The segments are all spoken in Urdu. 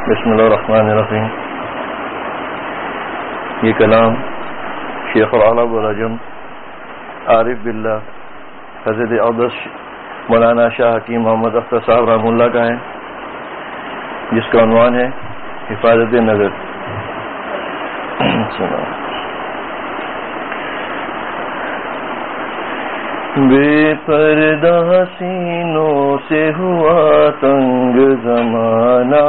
بسم اللہ الرحمن الرحیم. یہ کلام شیخ العرب والعجم عارف باللہ حضرت اقدس مولانا شاہ حکیم محمد اختر صاحب رحمہ اللہ کا ہے، جس کا عنوان ہے حفاظت نظر. بے پردہ سینوں سے ہوا تنگ زمانہ،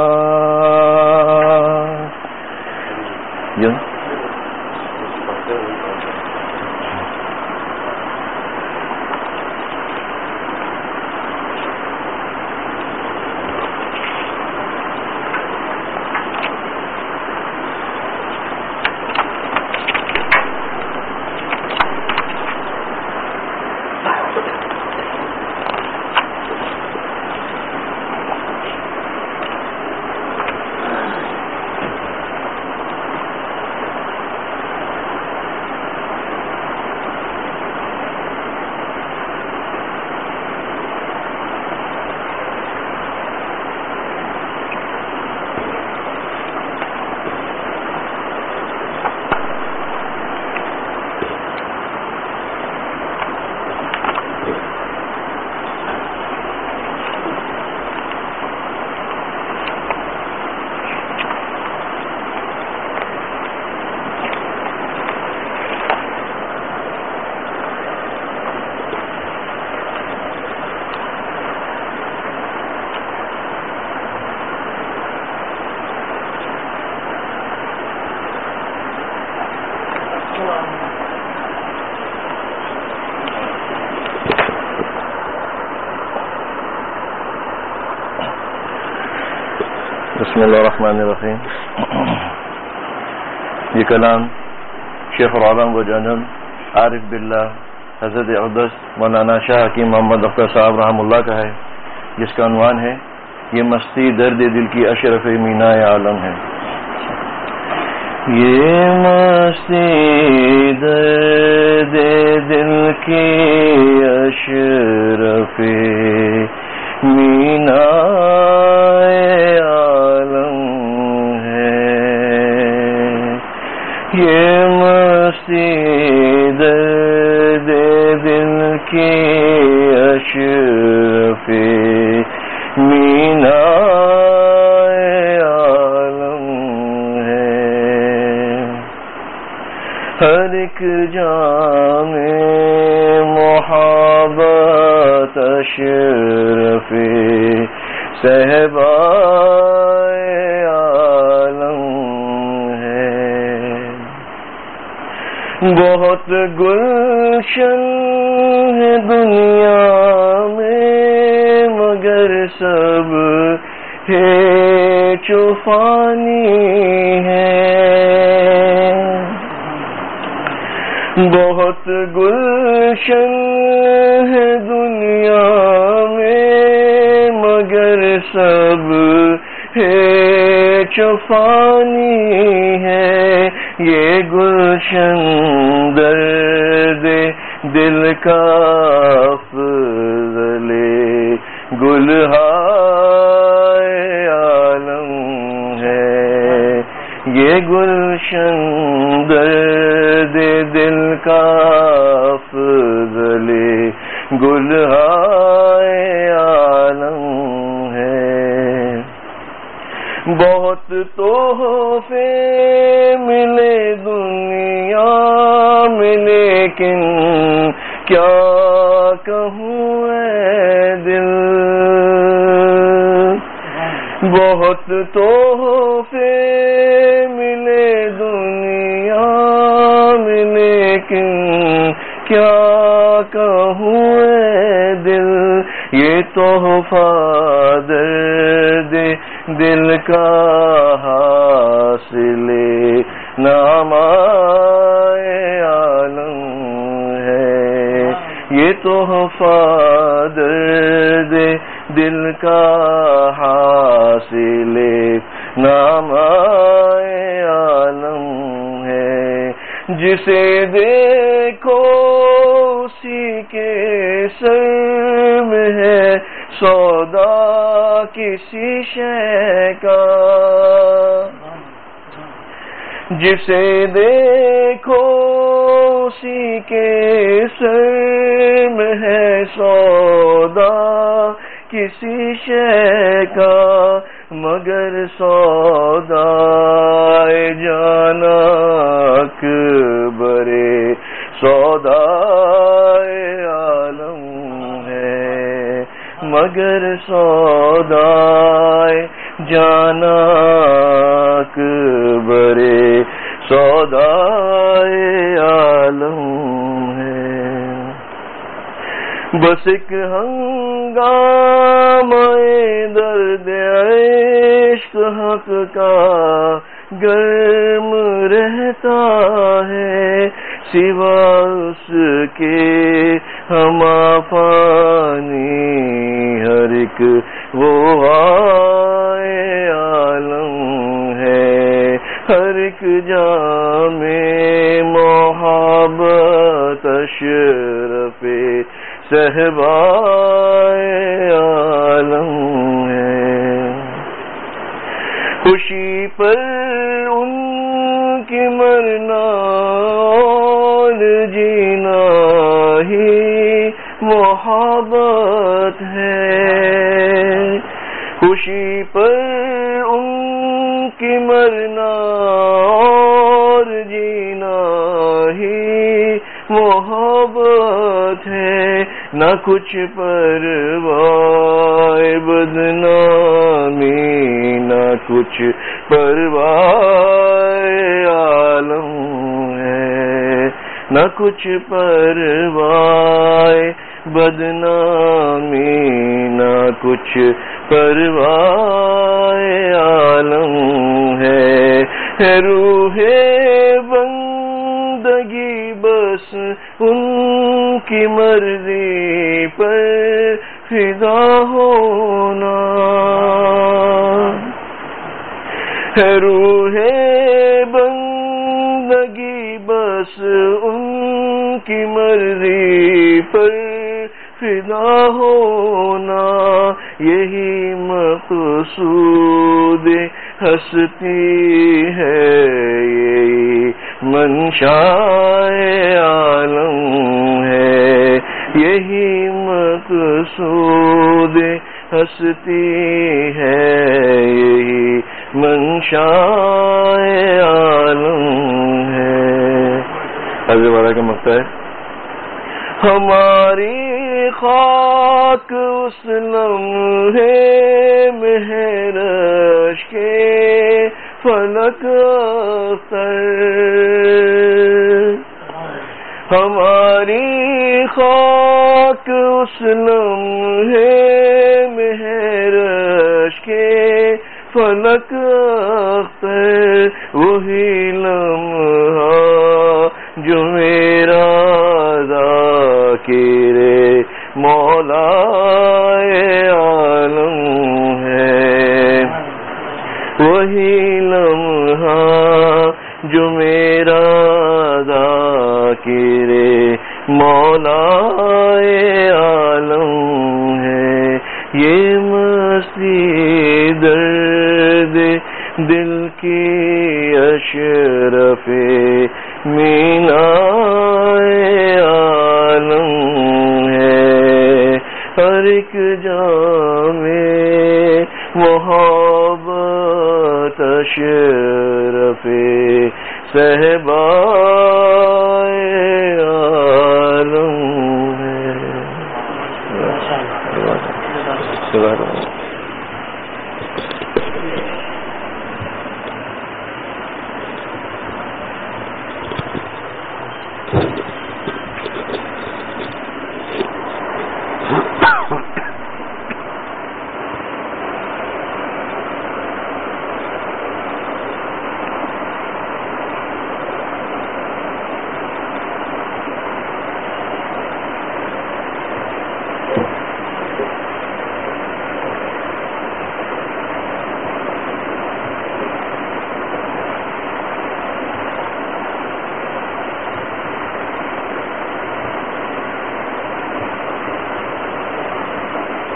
بسم اللہ الرحمن الرحیم. یہ کلام شیخ العالم و جنم عارف باللہ حضرت اقدس مولانا شاہ حکیم محمد اختر صاحب رحمہ اللہ کا ہے، جس کا عنوان ہے یہ مستی درد دل کی اشرف مینائے عالم ہے. یہ مستی درد دل کی اشرف مینائے یہ مستی درد دل کی اشرف مینائے عالم ہے. ہر ایک جام محبت اشرف صحبہ بہت گلشن ہے دنیا میں مگر سب ہے چوفانی ہے. بہت گلشن ہے دنیا میں مگر سب ہے چوفانی ہے. یہ گلشن درد دل کا افضل گلہائے عالم ہے. یہ گلشن درد دل کا افضل گلہائے عالم ہے. بہت تحفے ملے دنیا میں لیکن کیا کہوں اے دل. بہت تحفے ملے دنیا میں لیکن کیا کہوں اے دل. یہ تحفہ درد دل کا حاصل نامہ عالم ہے. یہ تحفہ درد دل کا حاصل نامہ عالم ہے. جسے دیکھو اسی کے سر میں ہے سودا کسی شے کا. جسے دیکھو اسی کے سر میں ہے سودا کسی شے کا مگر سودا جانا اکبر سودا عالم ہے مگر سودا جانا اکبر سودا عالم ہے بس ایک ہنگامہ درد عشق حق کا گرم رہتا ہے سوا اس کے ہم پانی ہر ایک وہ عالم ہے ہر ایک جام محبت اشرف صحبا عالم ہے خوشی پر ان کی مرنا اور جینا ہی محبت ہے خوشی پر ان کی مرنا اور جینا ہی محبت ہے نہ کچھ پرواہ بدنامی نہ کچھ پرواہ عالم ہے نہ کچھ پرواہ بدنامی نہ کچھ پرواہ عالم ہے روح بندگی بس ان کی مرضی پر فدا ہونا ہے روح بندگی بس ان کی مرضی پر فدا ہونا یہی مقصود ہستی ہے یہی منشا عالم ہے یہی مقصود ہستی ہے یہی منشا عالم ہے حضرت والا کا مقطع ہے ہماری خاک اس لمحے مہرش کے فلک اختر ہماری خاک اس لمحے مہرش کے فلک اختر وہی لمحہ جو میرا ذاکر مولا عالم ہے وہی لمحہ جو میرا ذاکر مولا عالم ہے یہ مستی درد دل کی اشرف مینا عالم ہے ہر ایک جام محبت اشرف صحبا عالم ہے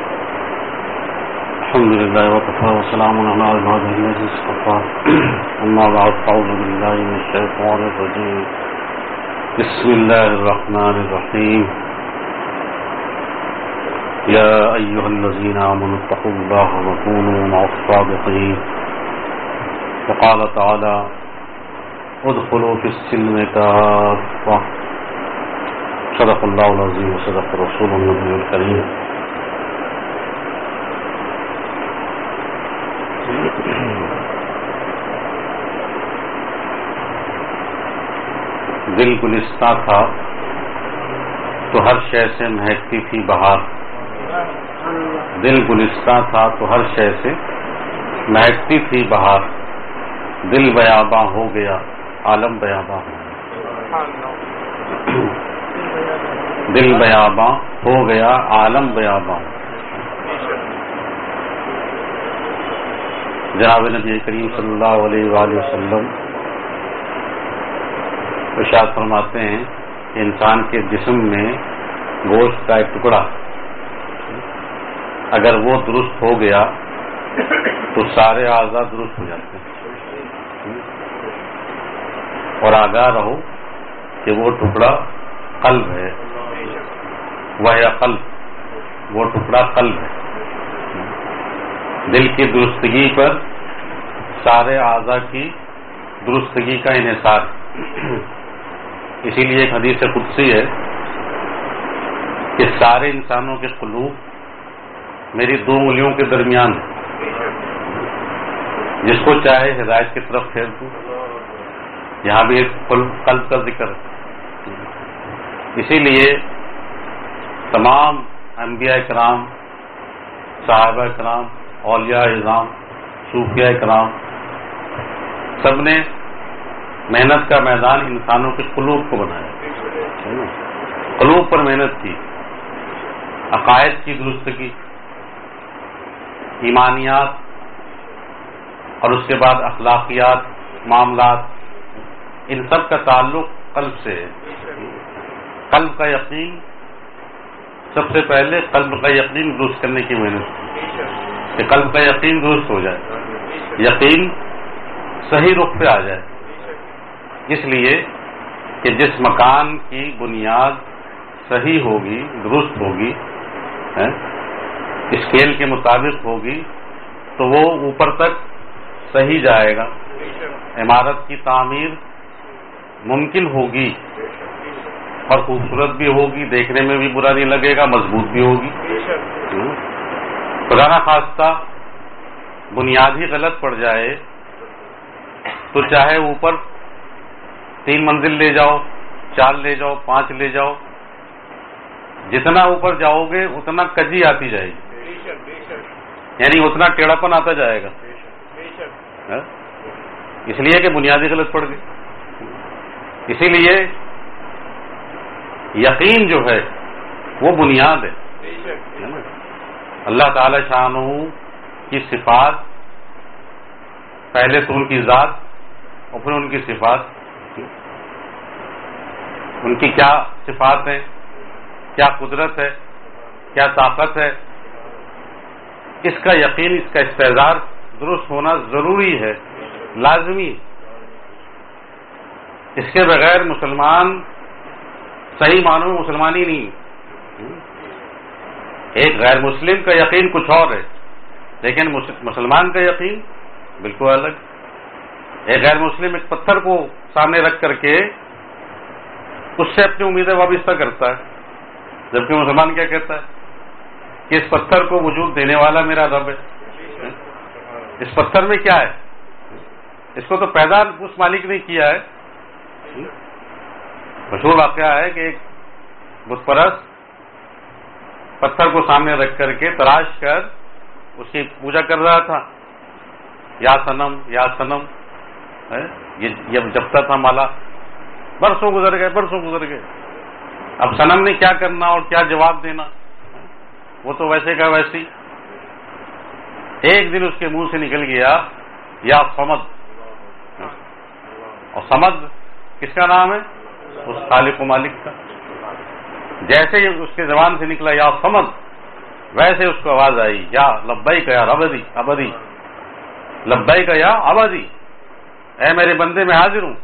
الحمد لله وكفى وسلام على عباده الذين اصطفى. أما أما بعد أعوذ بالله من الشيطان الرجيم بسم الله الرحمن الرحيم يا أيها الذين آمنوا اتقوا الله وكونوا مع الصادقين وقال تعالى ادخلوا في السلم كافة صدق الله العظيم وصدق رسوله النبي الكريم. دل گلستہ تھا تو ہر شے سے مہکتی تھی بہار. دل گلستہ تھا تو ہر شے سے مہکتی تھی بہار. دل بیاباں ہو گیا عالم بیاباں ہو گیا. دل بیاباں ہو گیا عالم بیاباں. جناب نبی کریم صلی اللہ علیہ وآلہ وسلم ارشاد فرماتے ہیں کہ انسان کے جسم میں گوشت کا ایک ٹکڑا اگر وہ درست ہو گیا تو سارے اعضاء درست ہو جاتے ہیں. اور آگاہ رہو کہ وہ ٹکڑا قلب ہے. وہ قلب، وہ ٹکڑا قلب ہے. دل کی درستگی پر سارے اعضاء کی درستگی کا انحصار. اسی لیے ایک حدیث قدسی ہے کہ سارے انسانوں کے قلوب میری 2 انگلیوں کے درمیان ہے. جس کو چاہے ہدایت کی طرف پھیر دوں. یہاں بھی ایک قلب کا ذکر ہے. اسی لیے تمام انبیاء کرام، صحابہ کرام، اولیاء اعظام، صوفیاء کرام سب نے محنت کا میدان انسانوں کے قلوب کو بنایا. قلوب پر محنت کی. عقائد کی درستگی، ایمانیات، اور اس کے بعد اخلاقیات، معاملات، ان سب کا تعلق قلب سے ہے. قلب کا یقین، سب سے پہلے قلب کا یقین درست کرنے کی محنت کی کہ قلب کا یقین درست ہو جائے، یقین صحیح رخ پہ آ جائے. اس لیے کہ جس مکان کی بنیاد صحیح ہوگی، درست ہوگی، اسکیل کے مطابق ہوگی تو وہ اوپر تک صحیح جائے گا. عمارت کی تعمیر ممکن ہوگی اور خوبصورت بھی ہوگی، دیکھنے میں بھی برا نہیں لگے گا، مضبوط بھی ہوگی. خدا نہ خواستہ بنیاد ہی غلط پڑ جائے تو چاہے اوپر 3 منزل لے جاؤ، 4 لے جاؤ، 5 لے جاؤ، جتنا اوپر جاؤ گے اتنا کجی آتی جائے گی، یعنی اتنا ٹیڑھاپن آتا جائے گا. اس لیے کہ بنیادی غلط پڑ گئی. اسی لیے یقین جو ہے وہ بنیاد ہے. اللہ تعالی شانہ کی صفات، پہلے تو ان کی ذات اور پھر ان کی صفات. ان کی کیا صفات ہیں، کیا قدرت ہے، کیا طاقت ہے، اس کا یقین، اس کا استحضار درست ہونا ضروری ہے، لازمی. اس کے بغیر مسلمان صحیح معنوں میں مسلمان ہی نہیں. ایک غیر مسلم کا یقین کچھ اور ہے، لیکن مسلمان کا یقین بالکل الگ. ایک غیر مسلم ایک پتھر کو سامنے رکھ کر کے اس سے اپنی امیدیں وابستہ کرتا ہے، جبکہ مسلمان کیا کہتا ہے کہ اس پتھر کو وجود دینے والا میرا رب ہے. اس پتھر میں کیا ہے؟ اس کو تو پیدا اس مالک نے کیا ہے. مشہور واقعہ ہے کہ ایک بت پرست پتھر کو سامنے رکھ کر کے تراش کر اس کی پوجا کر رہا تھا. یا صنم، یا صنم، یہ جپتا تھا مالا. برسوں گزر گئے، برسوں گزر گئے. اب صنم نے کیا کرنا اور کیا جواب دینا، وہ تو ویسے کا ویسی. ایک دن اس کے منہ سے نکل گیا یا صمد. اور صمد کس کا نام ہے؟ اس خالق و مالک کا. جیسے ہی اس کے زبان سے نکلا یا صمد، ویسے اس کو آواز آئی یا لبیک یا ابدی، ابدی لبیک یا ابدی، اے میرے بندے میں حاضر ہوں.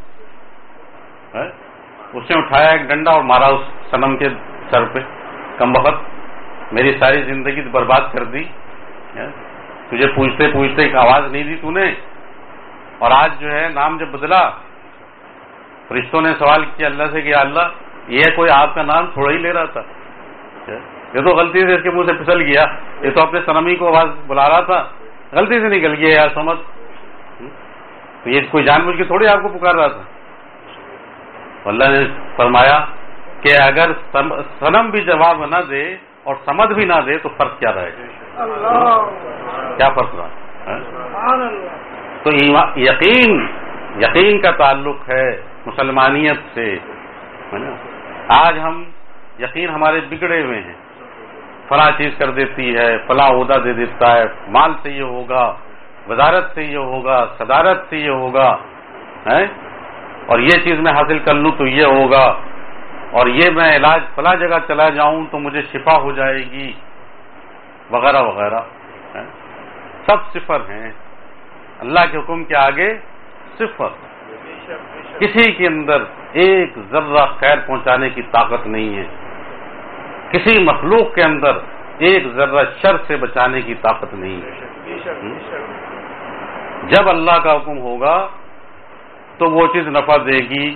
اس نے اٹھایا ایک ڈنڈا اور مارا اس صنم کے سر پہ. کم وقت میری ساری زندگی برباد کر دی. تجھے پوچھتے پوچھتے ایک آواز نہیں دی تو نے, اور آج جو ہے نام جب بدلا, فرشتوں نے سوال کیا اللہ سے کہ یا اللہ یہ کوئی آپ کا نام تھوڑا ہی لے رہا تھا, یہ تو غلطی سے اس کے منہ سے پھسل گیا, یہ تو اپنے صنمی کو آواز بلا رہا تھا, غلطی سے نکل گیا یار سمجھ. تو یہ کوئی جان بوجھ کے تھوڑی آپ کو پکار رہا تھا. اللہ نے فرمایا کہ اگر صنم بھی جواب نہ دے اور سمجھ بھی نہ دے تو فرق کیا رہے گا؟ کیا فرق رہا؟ تو یقین کا تعلق ہے مسلمانیت سے. آج ہم یقین ہمارے بگڑے ہوئے ہیں, فلاں چیز کر دیتی ہے, فلاں عہدہ دے دیتا ہے, مال سے یہ ہوگا, وزارت سے یہ ہوگا, صدارت سے یہ ہوگا, اور یہ چیز میں حاصل کر لوں تو یہ ہوگا, اور یہ میں علاج فلاں جگہ چلا جاؤں تو مجھے شفا ہو جائے گی, وغیرہ وغیرہ. سب صفر ہیں اللہ کے حکم کے آگے, صفر. کسی کے اندر ایک ذرہ خیر پہنچانے کی طاقت نہیں ہے, کسی مخلوق کے اندر ایک ذرہ شر سے بچانے کی طاقت نہیں ہے. جب اللہ کا حکم ہوگا تو وہ چیز نفع دے گی.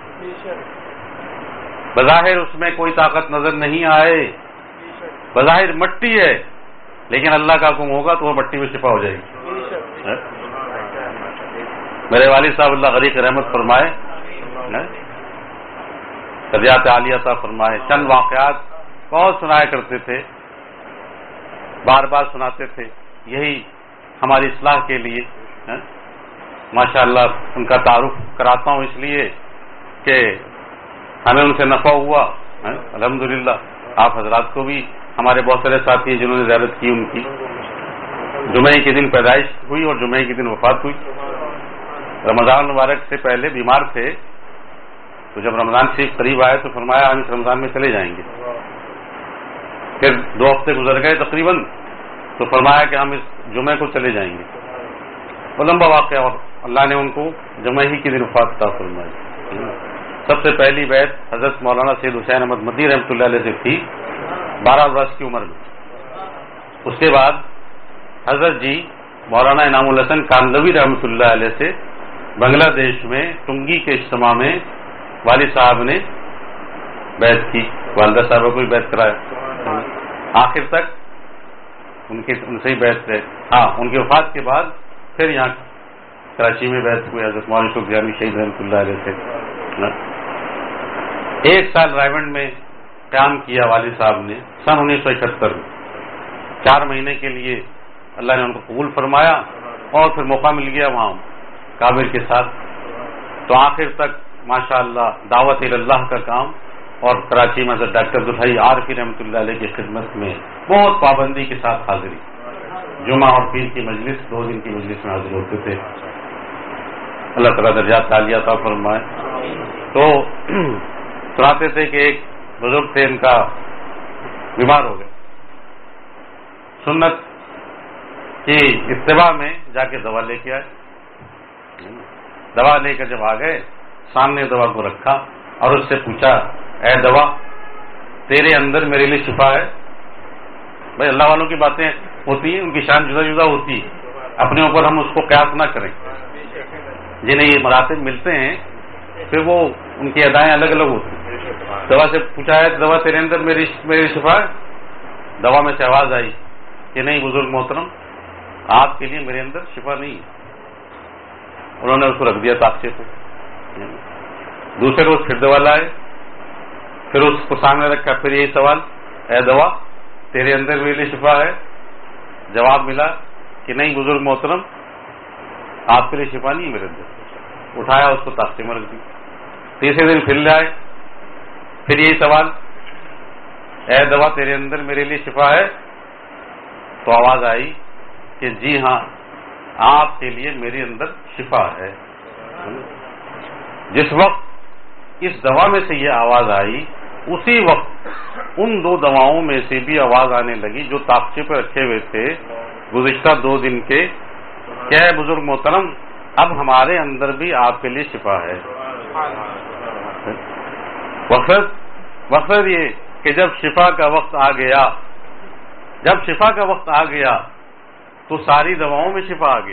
بظاہر اس میں کوئی طاقت نظر نہیں آئے, بظاہر مٹی ہے, لیکن اللہ کا حکم ہوگا تو وہ مٹی میں شفا ہو جائے گی. میرے والد صاحب اللہ غریق رحمت فرمائے, قضیات عالیہ صاحب فرمائے, چند واقعات بہت سنایا کرتے تھے, بار بار سناتے تھے, یہی ہماری اصلاح کے لیے. ماشاءاللہ ان کا تعارف کراتا ہوں اس لیے کہ ہمیں ان سے نفع ہوا. الحمدللہ آپ حضرات کو بھی, ہمارے بہت سارے ساتھی ہیں جنہوں نے زیارت کی ان کی. جمعے کے دن پیدائش ہوئی اور جمعے کے دن وفات ہوئی. رمضان مبارک سے پہلے بیمار تھے, تو جب رمضان شریف قریب آئے تو فرمایا ہم اس رمضان میں چلے جائیں گے. پھر 2 ہفتے گزر گئے تقریباً, تو فرمایا کہ ہم اس جمعے کو چلے جائیں گے. وہ لمبا واقعہ, اور اللہ نے ان کو جمعہ ہی کے دن وفات عطا فرمائی. سب سے پہلی بیعت حضرت مولانا سید حسین احمد مدنی رحمۃ اللہ علیہ سے تھی 12 برس کی عمر میں. اس کے بعد حضرت جی مولانا انعام الحسن کاندلوی رحمۃ اللہ علیہ سے بنگلہ دیش میں ٹنگی کے اجتماع میں والد صاحب نے بیعت کی, والدہ صاحبہ کو بھی بیعت کرایا. آخر تک ان سے ہی بیعت رہے. ہاں, ان کی وفات کے بعد پھر یہاں کراچی میں بیعت ہوئے حضرت مولانا شوق جانی شہید رحمۃ اللہ علیہ سے. 1 سال رائیونڈ میں قیام کیا والد صاحب نے سن 1971 میں. 4 مہینے کے لیے اللہ نے ان کو قبول فرمایا, اور پھر موقع مل گیا وہاں کابر کے ساتھ. تو آخر تک ماشاءاللہ دعوت اللہ کا کام, اور کراچی میں حضرت ڈاکٹر عبدالحی عارفی رحمۃ اللہ علیہ کی خدمت میں بہت پابندی کے ساتھ حاضری. جمعہ اور پیر کی مجلس 2 دن کی مجلس میں حاضر ہوتے تھے. اللہ تعالیٰ درجات عالیہ عطا فرمائے. تو سناتے تھے کہ ایک بزرگ تھے, ان کا بیمار ہو گئے. سنت کی اتباع میں جا کے دوا لے کے آئے. دوا لے کر جب آ گئے, سامنے دوا کو رکھا اور اس سے پوچھا, اے دوا تیرے اندر میرے لیے شفا ہے؟ بھائی اللہ والوں کی باتیں ہوتی ہیں, ان کی شان جدا جدا ہوتی ہے, اپنے اوپر ہم اس کو قیاس نہ کریں. جنہیں یہ مراتب ملتے ہیں پھر وہ ان کی ادائیں الگ الگ ہوتی ہیں. دوا سے پوچھا ہے دوا تیرے اندر میری شفا ہے؟ دوا میں سے آواز آئی کہ نہیں بزرگ محترم, آپ کے لیے میرے اندر شفا نہیں ہے. انہوں نے اس کو رکھ دیا تاخچے کو. دوسرے روز پھر دوا لائے, پھر اس کو سامنے رکھا, پھر یہی سوال, اے دوا تیرے اندر میرے لیے شفا ہے؟ جواب ملا کہ نہیں بزرگ محترم, آپ کے لیے شفا نہیں ہے میرے اندر. اٹھایا, اس کو تاخچے میں رکھ دی. تیسرے دن پھر لائے, پھر یہی سوال, اے دوا تیرے اندر میرے لیے شفا ہے؟ تو آواز آئی کہ جی ہاں آپ کے لیے میرے اندر شفا ہے. جس وقت اس دوا میں سے یہ آواز آئی, اسی وقت ان 2 دواؤں میں سے بھی آواز آنے لگی جو تاخچے پہ رکھے ہوئے تھے گزشتہ 2 دن کے. کیا ہے بزرگ محترم, اب ہمارے اندر بھی آپ کے لیے شفا ہے. وقت یہ کہ جب شفا کا وقت آ گیا، جب شفا کا وقت آ گیا تو ساری دواؤں میں شفا آ گئی.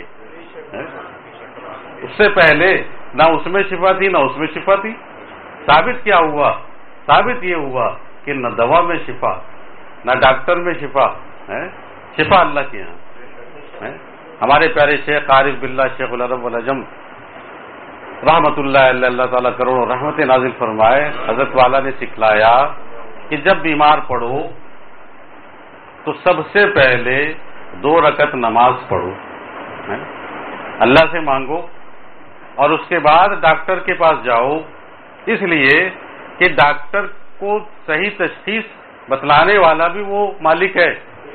اس سے پہلے نہ اس میں شفا تھی نہ اس میں شفا تھی. ثابت کیا ہوا؟ ثابت یہ ہوا کہ نہ دوا میں شفا نہ ڈاکٹر میں شفا، شفا اللہ کے یہاں. ہمارے پیارے شیخ عارف باللہ شیخ العرب والعجم رحمت اللہ علیہ، اللہ تعالیٰ کروڑوں رحمت نازل فرمائے، حضرت والا نے سکھلایا کہ جب بیمار پڑو تو سب سے پہلے 2 رکعت نماز پڑھو، اللہ سے مانگو، اور اس کے بعد ڈاکٹر کے پاس جاؤ، اس لیے کہ ڈاکٹر کو صحیح تشخیص بتلانے والا بھی وہ مالک ہے.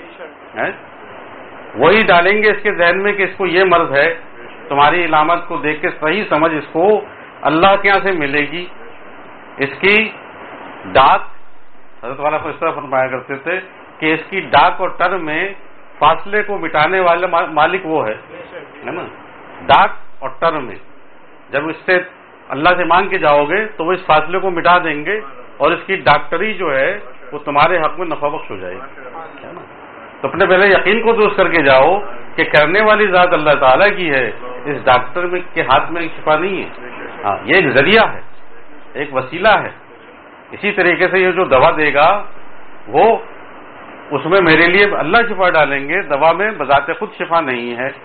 وہی ڈالیں گے اس کے ذہن میں کہ اس کو یہ مرض ہے، تمہاری علامت کو دیکھ کے صحیح سمجھ اس کو اللہ کے یہاں سے ملے گی. اس کی ڈاک، حضرت والا کو اس طرح فرمایا کرتے تھے کہ اس کی ڈاک اور ٹر میں فاصلے کو مٹانے والا مالک وہ ہے نا. ڈاک اور ٹر میں جب اس سے اللہ سے مانگ کے جاؤ گے تو وہ اس فاصلے کو مٹا دیں گے، اور اس کی ڈاکٹری جو ہے وہ تمہارے حق میں نفع بخش ہو جائے گی. تو اپنے پہلے یقین کو درست کر کے جاؤ کہ کرنے والی ذات اللہ تعالیٰ کی ہے، اس ڈاکٹر کے ہاتھ میں شفا نہیں ہے. ہاں، یہ ایک ذریعہ ہے، ایک وسیلہ ہے. اسی طریقے سے یہ جو دوا دے گا وہ اس میں میرے لیے اللہ شفا ڈالیں گے، دوا میں بذات خود شفا نہیں ہے.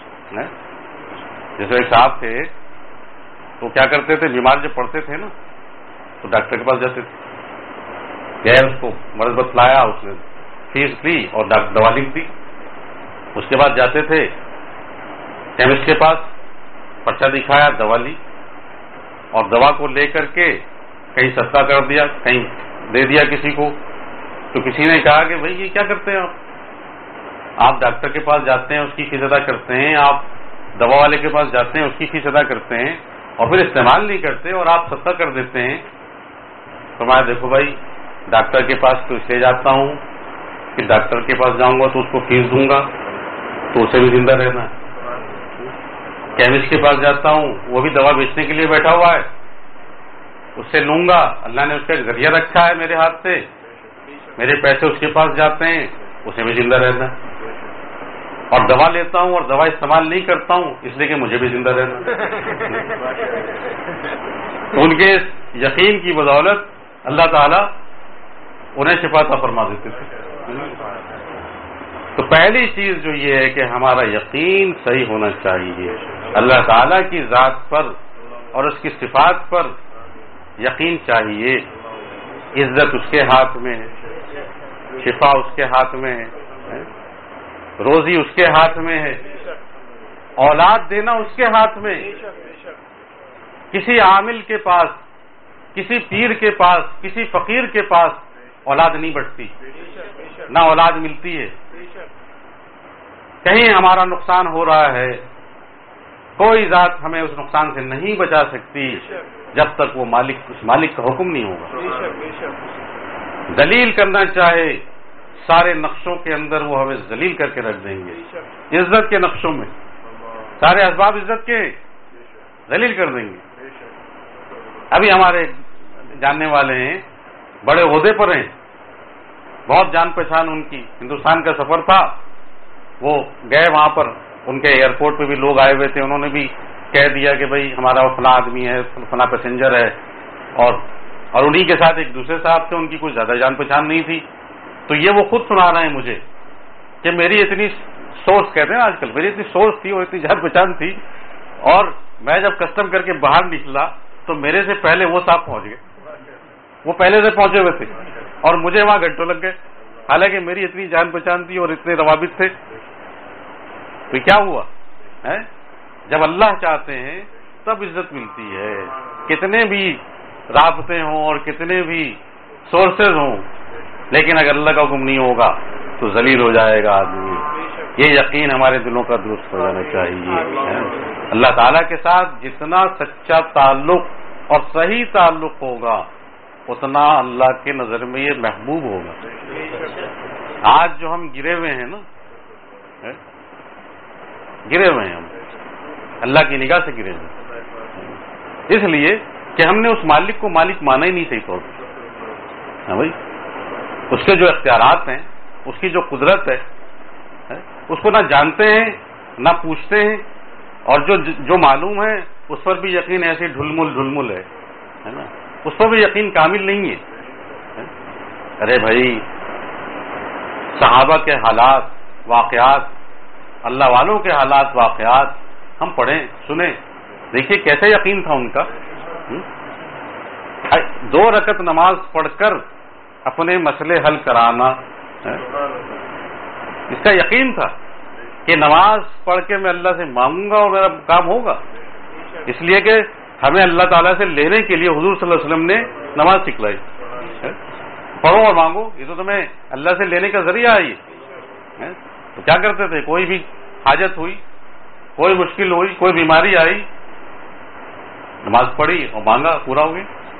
جیسے ایک صاحب تھے تو کیا کرتے تھے، بیمار جب پڑتے تھے نا تو ڈاکٹر کے پاس جاتے تھے، گئے اس کو مرض بتلایا، اس نے فیس لی اور دوا لکھ دی. اس کے بعد جاتے تھے کیمسٹ کے پاس، پرچہ دکھایا، دوا لی، اور دوا کو لے کر کے کہیں سستا کر دیا، کہیں دے دیا کسی کو. تو کسی نے کہا کہ بھائی یہ کیا کرتے ہیں آپ ڈاکٹر کے پاس جاتے ہیں، اس کی فیس ادا کرتے ہیں، آپ دوا والے کے پاس جاتے ہیں، اس کی فیس ادا کرتے ہیں، اور پھر استعمال نہیں کرتے اور آپ سستا کر دیتے ہیں. فرمایا دیکھو بھائی، ڈاکٹر کے پاس تو اس لیے جاتا ہوں کہ ڈاکٹر کے پاس جاؤں گا تو اس کو فیس دوں گا تو اسے بھی زندہ رہنا ہے. کیمسٹ کے پاس جاتا ہوں، وہ بھی دوا بیچنے کے لیے بیٹھا ہوا ہے، اس سے لوں گا، اللہ نے اس کا ایک ذریعہ رکھا ہے میرے ہاتھ سے، میرے پیسے اس کے پاس جاتے ہیں، اسے بھی زندہ رہنا ہے. اور دوا لیتا ہوں اور دوا استعمال نہیں کرتا ہوں اس لیے کہ مجھے بھی زندہ رہنا. ان کے یقین کی بدولت اللہ تعالیٰ انہیں شفا عطا فرما دیتے تھے. تو پہلی چیز جو یہ ہے کہ ہمارا یقین صحیح ہونا چاہیے، اللہ تعالیٰ کی ذات پر اور اس کی صفات پر یقین چاہیے. عزت اس کے ہاتھ میں ہے، شفا اس کے ہاتھ میں ہے، روزی اس کے ہاتھ میں ہے، اولاد دینا اس کے ہاتھ میں. کسی عامل کے پاس، کسی پیر کے پاس، کسی فقیر کے پاس اولاد نہیں بڑھتی، نہ اولاد ملتی ہے. کہیں ہمارا نقصان ہو رہا ہے، کوئی ذات ہمیں اس نقصان سے نہیں بچا سکتی جب تک وہ اس مالک کا حکم نہیں ہوگا. ذلیل کرنا چاہے سارے نقشوں کے اندر وہ ہمیں ذلیل کر کے رکھ دیں گے. عزت کے نقشوں میں سارے اسباب عزت کے ذلیل کر دیں گے. ابھی ہمارے جاننے والے ہیں، بڑے عہدے پر ہیں، بہت جان پہچان ان کی، ہندوستان کا سفر تھا، وہ گئے وہاں پر، ان کے ایئرپورٹ پہ بھی لوگ آئے ہوئے تھے، انہوں نے بھی کہہ دیا کہ بھائی ہمارا وہ فلاں آدمی ہے، فلاں پیسنجر ہے، اور انہی کے ساتھ ایک دوسرے صاحب تھے، ان کی کوئی زیادہ جان پہچان نہیں تھی. تو یہ وہ خود سنا رہے ہیں مجھے کہ میری اتنی سورس، کہتے ہیں آج کل، میری اتنی سورس تھی اور اتنی جان پہچان تھی، اور میں جب کسٹم کر کے باہر نکلا تو میرے سے پہلے وہ صاحب پہنچ گئے، وہ پہلے سے پہنچے ہوئے تھے، اور مجھے وہاں گھنٹوں لگ گئے، حالانکہ میری اتنی جان پہچان تھی اور اتنے روابط تھے. تو کیا ہوا ہے؟ جب اللہ چاہتے ہیں تب عزت ملتی ہے. کتنے بھی رابطے ہوں اور کتنے بھی سورسز ہوں، لیکن اگر اللہ کا حکم نہیں ہوگا تو ذلیل ہو جائے گا آدمی. یہ یقین ہمارے دلوں کا درست ہو جانا چاہیے. اللہ تعالیٰ کے ساتھ جتنا سچا تعلق اور صحیح تعلق ہوگا اتنا اللہ کے نظر میں یہ محبوب ہوگا. آج جو ہم گرے ہوئے ہیں نا، گرے ہوئے ہیں ہم، اللہ کی نگاہ سے گرے ہوئے، اس لیے کہ ہم نے اس مالک کو مالک مانا ہی نہیں صحیح طور پر. بھائی اس کے جو اختیارات ہیں، اس کی جو قدرت ہے، اس کو نہ جانتے ہیں نہ پوچھتے ہیں، اور جو معلوم ہے اس پر بھی یقین ایسی ڈھلمل ہے نا، اس پر بھی یقین کامل نہیں ہے. ارے بھائی صحابہ کے حالات واقعات، اللہ والوں کے حالات واقعات ہم پڑھیں سنیں، دیکھیے کیسے یقین تھا ان کا. 2 رکعت نماز پڑھ کر اپنے مسئلے حل کرانا، اس کا یقین تھا کہ نماز پڑھ کے میں اللہ سے مانگوں گا اور میرا کام ہوگا. اس لیے کہ ہمیں اللہ تعالیٰ سے لینے کے لیے حضور صلی اللہ علیہ وسلم نے نماز سکھلائی. پڑھو اور مانگو، یہ تو تمہیں اللہ سے لینے کا ذریعہ ہے. یہ تو کیا کرتے تھے؟ کوئی بھی حاجت ہوئی، کوئی مشکل ہوئی، کوئی بیماری آئی، نماز پڑھی اور مانگا، پورا ہو گیا.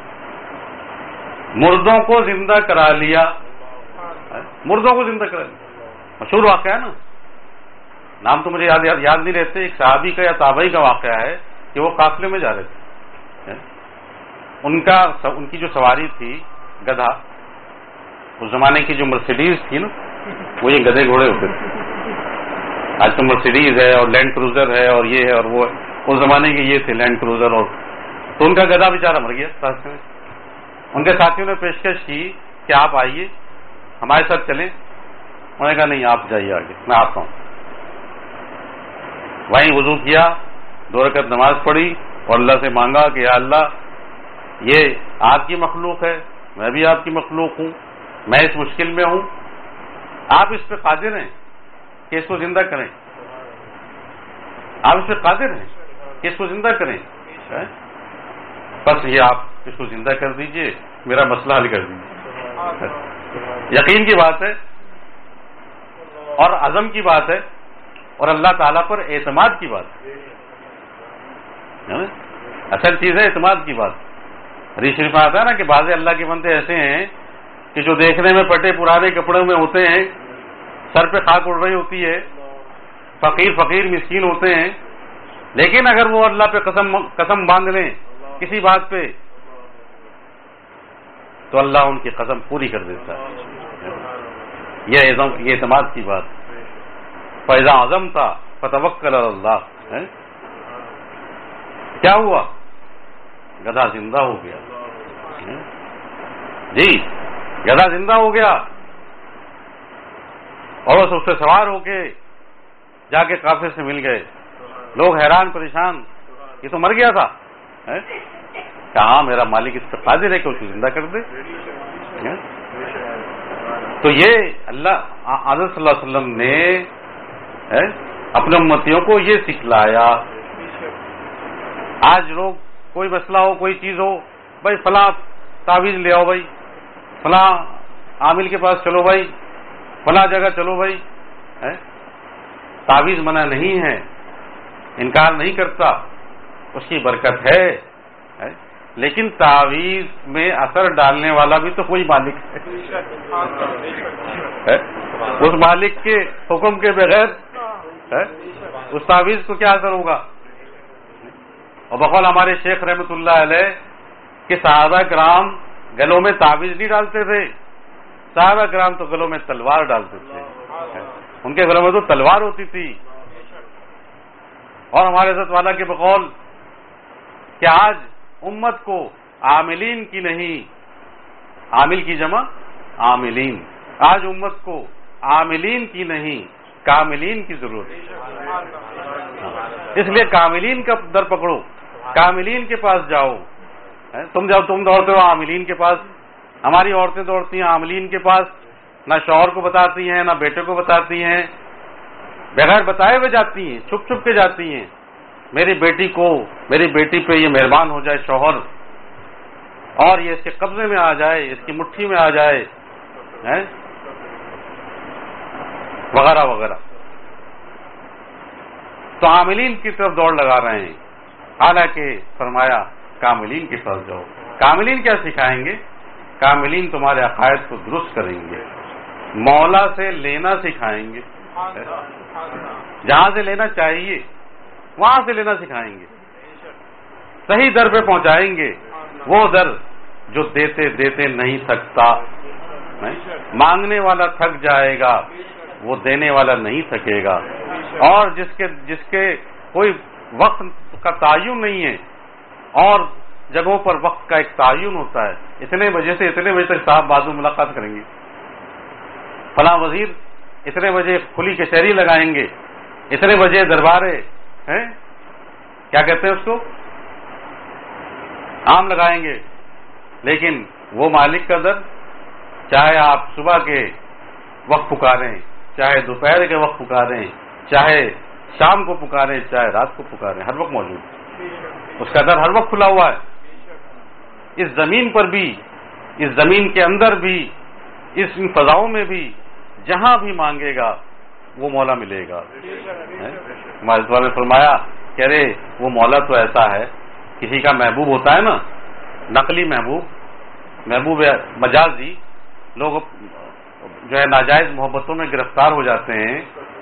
مردوں کو زندہ کرا لیا، مردوں کو زندہ کرا لیا، مشہور واقعہ ہے نا. نام تو مجھے یاد نہیں رہتے. ایک صحابی کا یا تابعی کا واقعہ ہے کہ وہ قافلے میں جا رہے تھے. ان کی جو سواری تھی گدھا، اس زمانے کی جو مرسیڈیز تھی نا، وہ یہ گدھے گھوڑے ہوتے تھے. آج تو مرسیڈیز ہے اور لینڈ کروزر ہے اور یہ ہے اور وہ ہے. اس زمانے کے یہ تھے لینڈ کروزر. اور تو ان کا گدھا بیچارہ مر گیا راستے میں. ان کے ساتھیوں نے پیشکش کی کہ آپ آئیے ہمارے ساتھ چلیں. انہوں نے کہا نہیں آپ جائیے آگے، میں آتا ہوں. وہیں وضو کیا، 2 رکعت نماز پڑھی اور اللہ سے مانگا کہ یا اللہ یہ آپ کی مخلوق ہے، میں بھی آپ کی مخلوق ہوں، میں اس مشکل میں ہوں، آپ اس پہ قادر ہیں کہ اس کو زندہ کریں، آپ اس پہ قادر ہیں کہ اس کو زندہ کریں. بس یہ آپ اس کو زندہ کر دیجئے، میرا مسئلہ حل کر دیجئے. یقین کی بات ہے اور عزم کی بات ہے اور اللہ تعالیٰ پر اعتماد کی بات ہے. اصل چیز ہے اعتماد کی بات. حدیث شریف میں آتا ہے نا کہ بعض اللہ کے بندے ایسے ہیں کہ جو دیکھنے میں پٹے پرانے کپڑوں میں ہوتے ہیں، سر پہ خاک اڑ رہی ہوتی ہے، فقیر مسکین ہوتے ہیں، لیکن اگر وہ اللہ پہ قسم باندھ لیں کسی بات پہ تو اللہ ان کی قسم پوری کر دیتا ہے. یہ اعتماد کی بات. فَإِذَا عَزَمْتَ فَتَوَكَّلْ عَلَى اللَّهِ. کیا ہوا؟ گدھا زندہ ہو گیا. جی گدھا زندہ ہو گیا اور اس سے سوار ہو کے جا کے قافلے سے مل گئے. لوگ حیران پریشان، یہ تو مر گیا تھا. کہاں میرا مالک اس پہ قادر ہے کہ اسے زندہ کر دے. تو یہ اللہ حضرت صلی اللہ علیہ وسلم نے اپنے امتیوں کو یہ سکھلایا. آج لوگ کوئی مسئلہ ہو، کوئی چیز ہو، بھائی فلاں تعویذ لے آؤ، بھائی فلاں عامل کے پاس چلو، بھائی فلاں جگہ چلو. بھائی تعویذ منع نہیں ہے، انکار نہیں کرتا، اس کی برکت ہے، لیکن تعویذ میں اثر ڈالنے والا بھی تو کوئی مالک ہے. اس مالک کے حکم کے بغیر اس تعویذ کو کیا اثر ہوگا؟ اور بقول ہمارے شیخ رحمۃ اللہ علیہ کہ صحابہ کرام گلوں میں تعویذ نہیں ڈالتے تھے، صحابہ کرام تو گلوں میں تلوار ڈالتے تھے. ان کے گلوں میں تو تلوار ہوتی تھی. اور ہمارے حضرت والا کے بقول کہ آج امت کو عاملین کی نہیں، عامل کی جمع عاملین، آج امت کو عاملین کی نہیں کاملین کی ضرورت ہے. اس لیے کاملین کا در پکڑو، کاملین کے پاس جاؤ. تم دوڑتے ہو عاملین کے پاس. ہماری عورتیں دوڑتی ہیں عاملین کے پاس، نہ شوہر کو بتاتی ہیں نہ بیٹے کو بتاتی ہیں، بغیر بتائے ہوئے جاتی ہیں، چھپ چھپ کے جاتی ہیں. میری بیٹی پہ یہ مہربان ہو جائے شوہر، اور یہ اس کے قبضے میں آ جائے، اس کی مٹھی میں آ جائے، وغیرہ وغیرہ. تو عاملین کی طرف دوڑ لگا رہے ہیں، حالانکہ فرمایا کاملین کے پاس جاؤ. کاملین کیا سکھائیں گے؟ کاملین تمہارے عقائد کو درست کریں گے، مولا سے لینا سکھائیں گے، جہاں سے لینا چاہیے وہاں سے لینا سکھائیں گے، صحیح در پہ پہنچائیں گے، وہ در جو دیتے دیتے نہیں تھکتا، مانگنے والا تھک جائے گا، وہ دینے والا نہیں تھکے گا، اور جس کے کوئی وقت کا تعین نہیں ہے، اور جگہوں پر وقت کا ایک تعین ہوتا ہے، اتنے بجے سے اتنے بجے تک صاحب بعد میں ملاقات کریں گے، فلاں وزیر اتنے بجے کھلی کچہری لگائیں گے، اتنے بجے دربارے ہیں کیا کہتے ہیں اس کو عام لگائیں گے، لیکن وہ مالک کا در چاہے آپ صبح کے وقت پکاریں، چاہے دوپہر کے وقت پکاریں، چاہے شام کو پکاریں، چاہے رات کو پکاریں، ہر وقت موجود ہے، اس کا در ہر وقت کھلا ہوا ہے، اس زمین پر بھی، اس زمین کے اندر بھی، اس فضاؤں میں بھی، جہاں بھی مانگے گا وہ مولا ملے گا۔ ہمارے نے فرمایا کہ ارے وہ مولا تو ایسا ہے، کسی کا محبوب ہوتا ہے نا، نقلی محبوب مجازی، لوگ جو ہے ناجائز محبتوں میں گرفتار ہو جاتے ہیں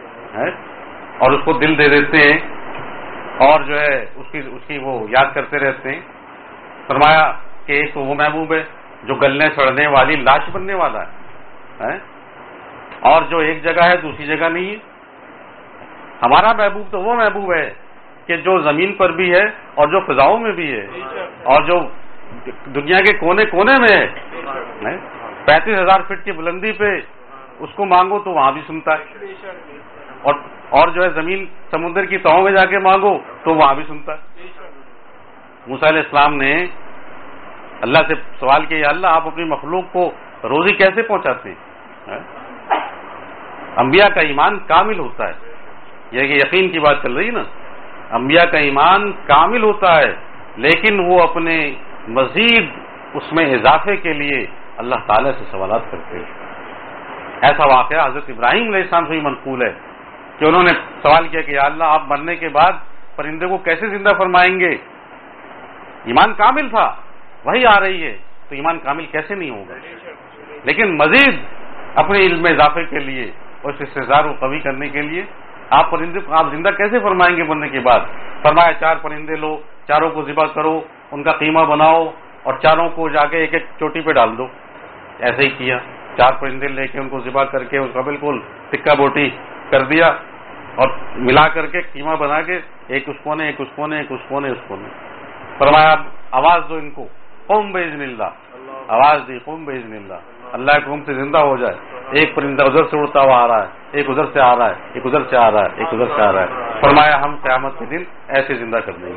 اور اس کو دل دے دیتے ہیں، اور جو ہے اس کی وہ یاد کرتے رہتے ہیں۔ فرمایا کہ ایک وہ محبوب ہے جو گلنے سڑنے والی لاش بننے والا ہے، اور جو ایک جگہ ہے دوسری جگہ نہیں ہے۔ ہمارا محبوب تو وہ محبوب ہے کہ جو زمین پر بھی ہے اور جو فضاؤں میں بھی ہے، اور جو دنیا کے کونے کونے میں ہے، 35,000 فٹ کی بلندی پہ اس کو مانگو تو وہاں بھی سنتا ہے، اور جو ہے زمین سمندر کی تہوں میں جا کے مانگو تو وہاں بھی سنتا ہے۔ موسیٰ علیہ السلام نے اللہ سے سوال کیا، یا اللہ آپ اپنی مخلوق کو روزی کیسے پہنچاتے ہیں؟ انبیاء کا ایمان کامل ہوتا ہے، یہ کہ یقین کی بات چل رہی نا، انبیاء کا ایمان کامل ہوتا ہے، لیکن وہ اپنے مزید اس میں اضافے کے لیے اللہ تعالیٰ سے سوالات کرتے ہیں۔ ایسا واقعہ حضرت ابراہیم علیہ السلام سے بھی منقول ہے کہ انہوں نے سوال کیا کہ یا اللہ آپ مرنے کے بعد پرندے کو کیسے زندہ فرمائیں گے؟ ایمان کامل تھا، وہی آ رہی ہے تو ایمان کامل کیسے نہیں ہوگا؟ لیکن مزید اپنے علم میں اضافے کے لیے اور اس استحضار کو قوی کرنے کے لیے آپ پرندے کو آپ زندہ کیسے فرمائیں گے مرنے کے بعد؟ فرمایا 4 پرندے لو، چاروں کو ذبح کرو، ان کا قیمہ بناؤ اور چاروں کو جا کے ایک ایک چوٹی پہ ڈال دو۔ ایسے ہی کیا، 4 پرندے لے کے ان کو ذبح کر کے اس کا بالکل ٹکا بوٹی کر دیا اور ملا کر کے قیمہ بنا کے ایک اس کونے ایک اس کونے ایک اس کونے اس کونے۔ فرمایا آواز دو ان کو، قم باذن اللہ، آواز دی قم باذن اللہ، اللہ کے حکم سے زندہ ہو جائے۔ ایک پرندہ ادھر سے اڑتا ہوا آ رہا ہے، ایک ادھر سے آ رہا ہے، ایک ادھر سے آ رہا ہے، ایک ادھر سے آ رہا ہے۔ فرمایا ہم قیامت کے دن ایسے زندہ کر دیں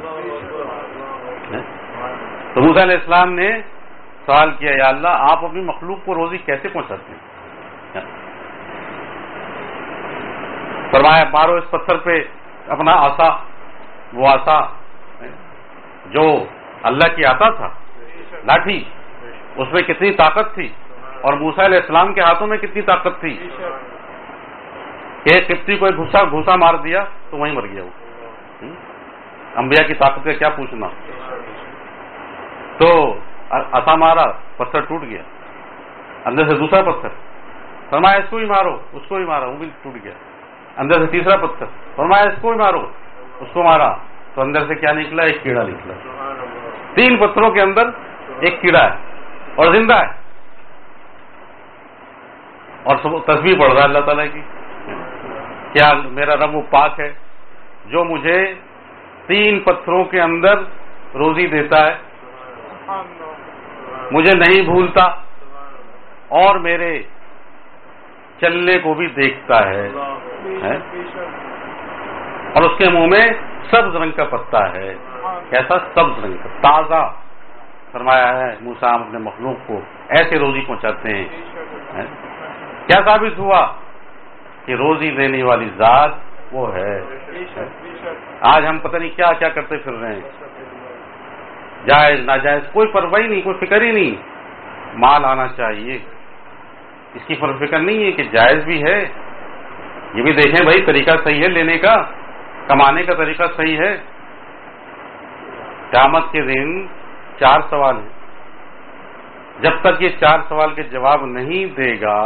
گے۔ تو موسیٰ علیہ السلام نے سوال کیا یا اللہ آپ اپنی مخلوق کو روزی کیسے پہنچاتے ہیں؟ فرمایا مارو اس پتھر پہ اپنا عصا، وہ عصا جو اللہ کی عطا تھا، لاٹھی، اس میں کتنی طاقت تھی، اور موسیٰ علیہ السلام کے ہاتھوں میں کتنی طاقت تھی کہ قبطی کو ایک گھوسا مار دیا تو وہیں مر گیا وہ۔ انبیاء کی طاقت کا کیا پوچھنا۔ تو عصا مارا، پتھر ٹوٹ گیا، اندر سے دوسرا پتھر، فرمایا اس کو ہی مارو، اس کو ہی مارا، وہ بھی ٹوٹ گیا، اندر سے تیسرا پتھر، فرمایا اس کو ہی مارو، اس کو مارا تو اندر سے کیا نکلا؟ ایک کیڑا نکلا۔ 3 پتھروں کے اندر ایک کیڑا ہے اور زندہ ہے، اور تسبیح پڑھ رہا ہے اللہ تعالیٰ کی، کیا میرا رب وہ پاک ہے جو مجھے 3 پتھروں کے اندر روزی دیتا ہے، مجھے نہیں بھولتا، اور میرے چلنے کو بھی دیکھتا ہے، اور اس کے منہ میں سبز رنگ کا پتا ہے۔ کیسا؟ سبز رنگ کا، تازہ۔ فرمایا ہے موسیٰ ہم اپنے مخلوق کو ایسے روزی پہنچاتے ہیں۔ کیا ثابت ہوا؟ کہ روزی دینے والی ذات وہ ہے۔ آج ہم پتہ نہیں کیا کیا کرتے پھر رہے ہیں، جائز ناجائز کوئی پرواہ نہیں، کوئی فکر ہی نہیں، مال آنا چاہیے، اس کی فکر نہیں ہے کہ جائز بھی ہے، یہ بھی دیکھیں بھائی طریقہ صحیح ہے لینے کا، کمانے کا طریقہ صحیح ہے۔ قیامت کے دن 4 سوال ہیں، جب تک یہ 4 سوال کے جواب نہیں دے گا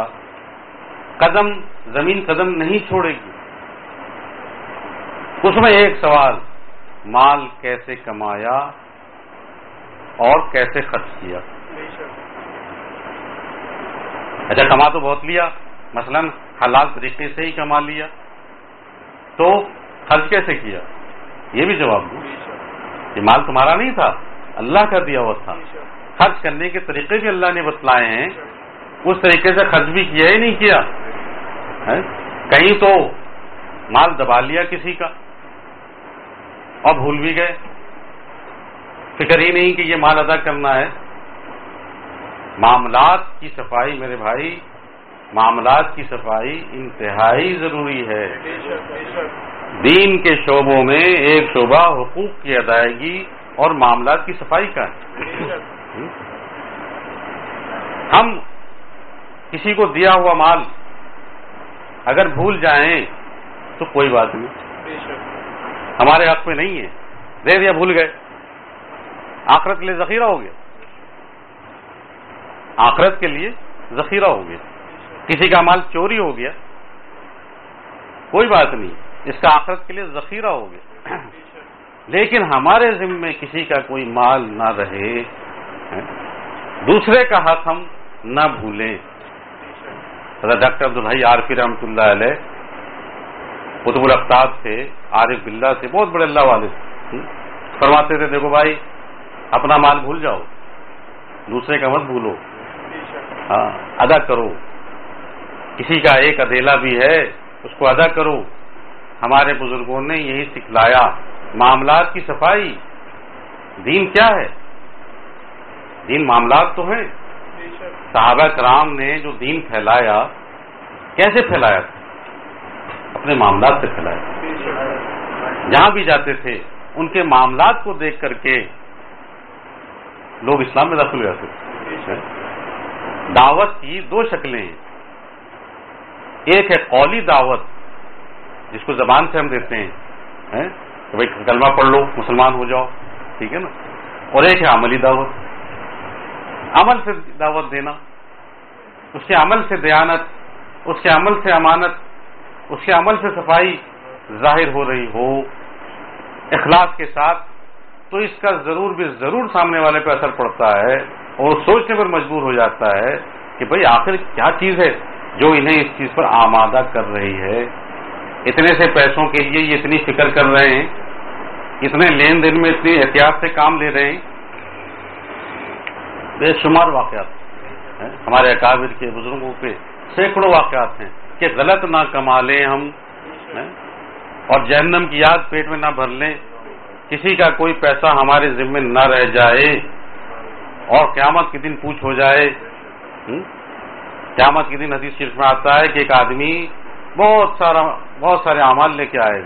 زمین قدم نہیں چھوڑے گی۔ اس میں ایک سوال مال کیسے کمایا اور کیسے خرچ کیا. اچھا کما تو بہت لیا، مثلا حلال طریقے سے ہی کما لیا، تو خرچ کیسے کیا؟ یہ بھی جواب دو. یہ مال تمہارا نہیں تھا، اللہ کا دیا ہوا تھا. خرچ کرنے کے طریقے بھی اللہ نے بتلائے ہیں، اس طریقے سے خرچ بھی کیا ہی نہیں کیا. کہیں تو مال دبا لیا کسی کا اور بھول بھی گئے، فکر ہی نہیں کہ یہ مال ادا کرنا ہے. معاملات کی صفائی میرے بھائی، معاملات کی صفائی انتہائی ضروری ہے. دین کے شعبوں میں ایک شعبہ حقوق کی ادائیگی اور معاملات کی صفائی کا ہے. ہم کسی کو دیا ہوا مال اگر بھول جائیں تو کوئی بات نہیں، ہمارے حق میں نہیں ہے، دے دیا بھول گئے، آخرت کے لیے ذخیرہ ہو گیا، آخرت کے لیے ذخیرہ ہو گیا. کسی کا مال چوری ہو گیا کوئی بات نہیں، اس کا آخرت کے لیے ذخیرہ ہو گیا. لیکن ہمارے ذمہ میں کسی کا کوئی مال نہ رہے، دوسرے کا حق ہم نہ بھولیں. حضرت ڈاکٹر عبدالحی عارفی رحمۃ اللہ علیہ قطب الاقطاب تھے، عارف باللہ تھے، بہت بڑے اللہ والے تھے. فرماتے تھے دیکھو بھائی اپنا مال بھول جاؤ، دوسرے کا مت بھولو، ہاں ادا کرو. کسی کا ایک ادھیلا بھی ہے اس کو ادا کرو. ہمارے بزرگوں نے یہی سکھلایا. معاملات کی صفائی، دین کیا ہے؟ دین معاملات تو ہیں. صحابہ کرام نے جو دین پھیلایا کیسے پھیلایا تھا؟ اپنے معاملات سے پھیلایا. جہاں بھی جاتے تھے ان کے معاملات کو دیکھ کر کے لوگ اسلام میں داخل ہو جاتے تھے. دعوت کی دو شکلیں ہیں، ایک ہے قولی دعوت جس کو زبان سے ہم دیتے ہیں کہ بھائی کلمہ پڑھ لو مسلمان ہو جاؤ، ٹھیک ہے نا، اور ایک ہے عملی دعوت، عمل سے دعوت دینا، اس کے عمل سے دیانت، اس کے عمل سے امانت، اس کے عمل سے صفائی ظاہر ہو رہی ہو اخلاص کے ساتھ، تو اس کا ضرور بھی ضرور سامنے والے پہ اثر پڑتا ہے اور سوچنے پر مجبور ہو جاتا ہے کہ بھئی آخر کیا چیز ہے جو انہیں اس چیز پر آمادہ کر رہی ہے. اتنے سے پیسوں کے لیے یہ اتنی فکر کر رہے ہیں، اتنے لین دین میں اتنی احتیاط سے کام لے رہے ہیں. بے شمار واقعات ہمارے اکابر کے بزرگوں پہ سینکڑوں واقعات ہیں کہ غلط نہ کما لیں ہم اور جہنم کی یاد پیٹ میں نہ بھر لیں، کسی کا کوئی پیسہ ہمارے ذمہ نہ رہ جائے اور قیامت کے دن پوچھ ہو جائے. قیامت کے دن حدیث شریف میں آتا ہے کہ ایک آدمی بہت سارے اعمال لے کے آئے گا.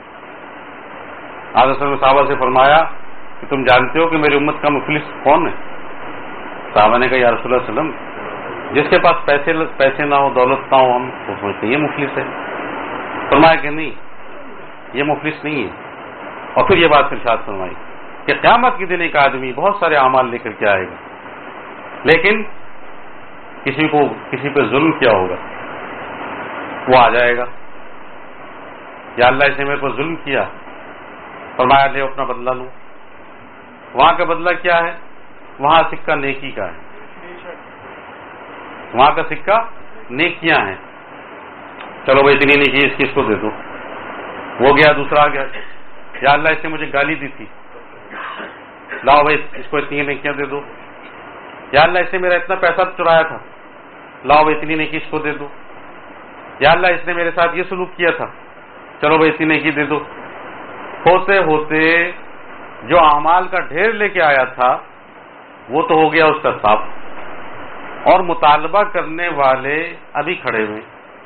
آج اصل میں صحابہ سے فرمایا کہ تم جانتے ہو کہ میری امت کا مفلس کون ہے؟ صحابہ نے کہا یا رسول اللہ صلی اللہ علیہ وسلم جس کے پاس پیسے نہ ہو، دولت نہ ہو، ہم تو سمجھتے یہ مفلس ہے. فرمایا کہ نہیں، یہ مفلس نہیں ہے. اور پھر یہ بات ارشاد فرمائی کہ قیامت کے دن ایک آدمی بہت سارے اعمال لے کر کے آئے گا، لیکن کسی پہ ظلم کیا ہوگا، وہ آ جائے گا، یا اللہ اس نے میرے پر ظلم کیا، فرمایا لے اپنا بدلہ لو. وہاں کا بدلہ کیا ہے؟ وہاں سکہ نیکی کا ہے، وہاں کا سکہ نیکیاں ہیں. چلو بھائی اتنی نیکی اس کو دے دو. وہ گیا، دوسرا آ گیا، یا اللہ اس نے مجھے گالی دی تھی، لاؤ بھائی اس کو اتنی نیکیاں دے دو. یا اللہ اس نے میرا اتنا پیسہ چرایا تھا، لاؤ بھائی اتنی نیکی اس کو دے دو. یا اللہ اس نے میرے ساتھ یہ سلوک کیا تھا، چلو بھائی اتنی نیکی دے دو. ہوتے ہوتے جو اعمال کا ڈھیر لے کے آیا تھا وہ تو ہو گیا اس کا صاف، اور مطالبہ کرنے والے ابھی کھڑے ہوئے.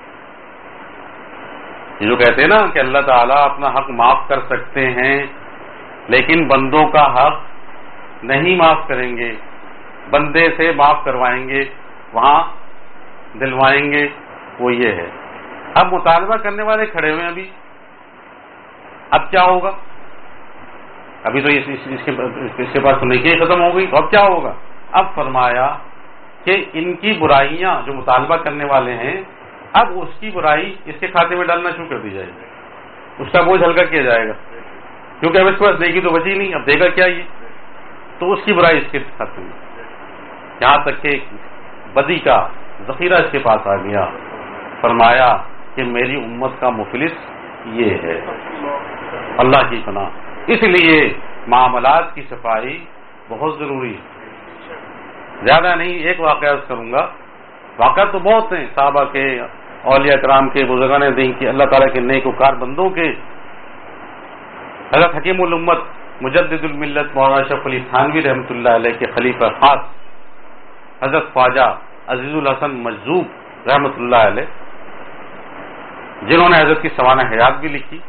یہ جو کہتے ہیں نا کہ اللہ تعالیٰ اپنا حق معاف کر سکتے ہیں لیکن بندوں کا حق نہیں معاف کریں گے، بندے سے معاف کروائیں گے، وہاں دلوائیں گے، وہ یہ ہے. اب مطالبہ کرنے والے کھڑے ہوئے ابھی، اب کیا ہوگا؟ ابھی تو اس کے پاس تو نیکی ختم ہو گئی، تو اب کیا ہوگا؟ اب فرمایا کہ ان کی برائیاں جو مطالبہ کرنے والے ہیں، اب اس کی برائی اس کے کھاتے میں ڈالنا شروع کر دی جائے گی، اس کا بوجھ ہلکا کیا جائے گا. کیونکہ اب اس کے پاس نیکی تو بچی نہیں، اب دے گا کیا یہ؟ تو اس کی برائی اس کے ساتھ ہوئی، یہاں تک کہ بدی کا ذخیرہ اس کے پاس آ گیا. فرمایا کہ میری امت کا مفلس یہ ہے. اللہ کی پناہ. اس لیے معاملات کی صفائی بہت ضروری ہے. زیادہ نہیں، ایک واقعہ کروں گا. واقعہ تو بہت ہیں صحابہ کے، اولیاء کرام کے، بزرگان دین کے، اللہ تعالیٰ کے نیک وکار بندوں کے. حضرت حکیم الامت مجدد الملت مولانا اشرف علی تھانوی رحمۃ اللہ علیہ کے خلیفہ خاص حضرت خواجہ عزیز الحسن مجذوب رحمۃ اللہ علیہ، جنہوں نے حضرت کی سوانح حیات بھی لکھی،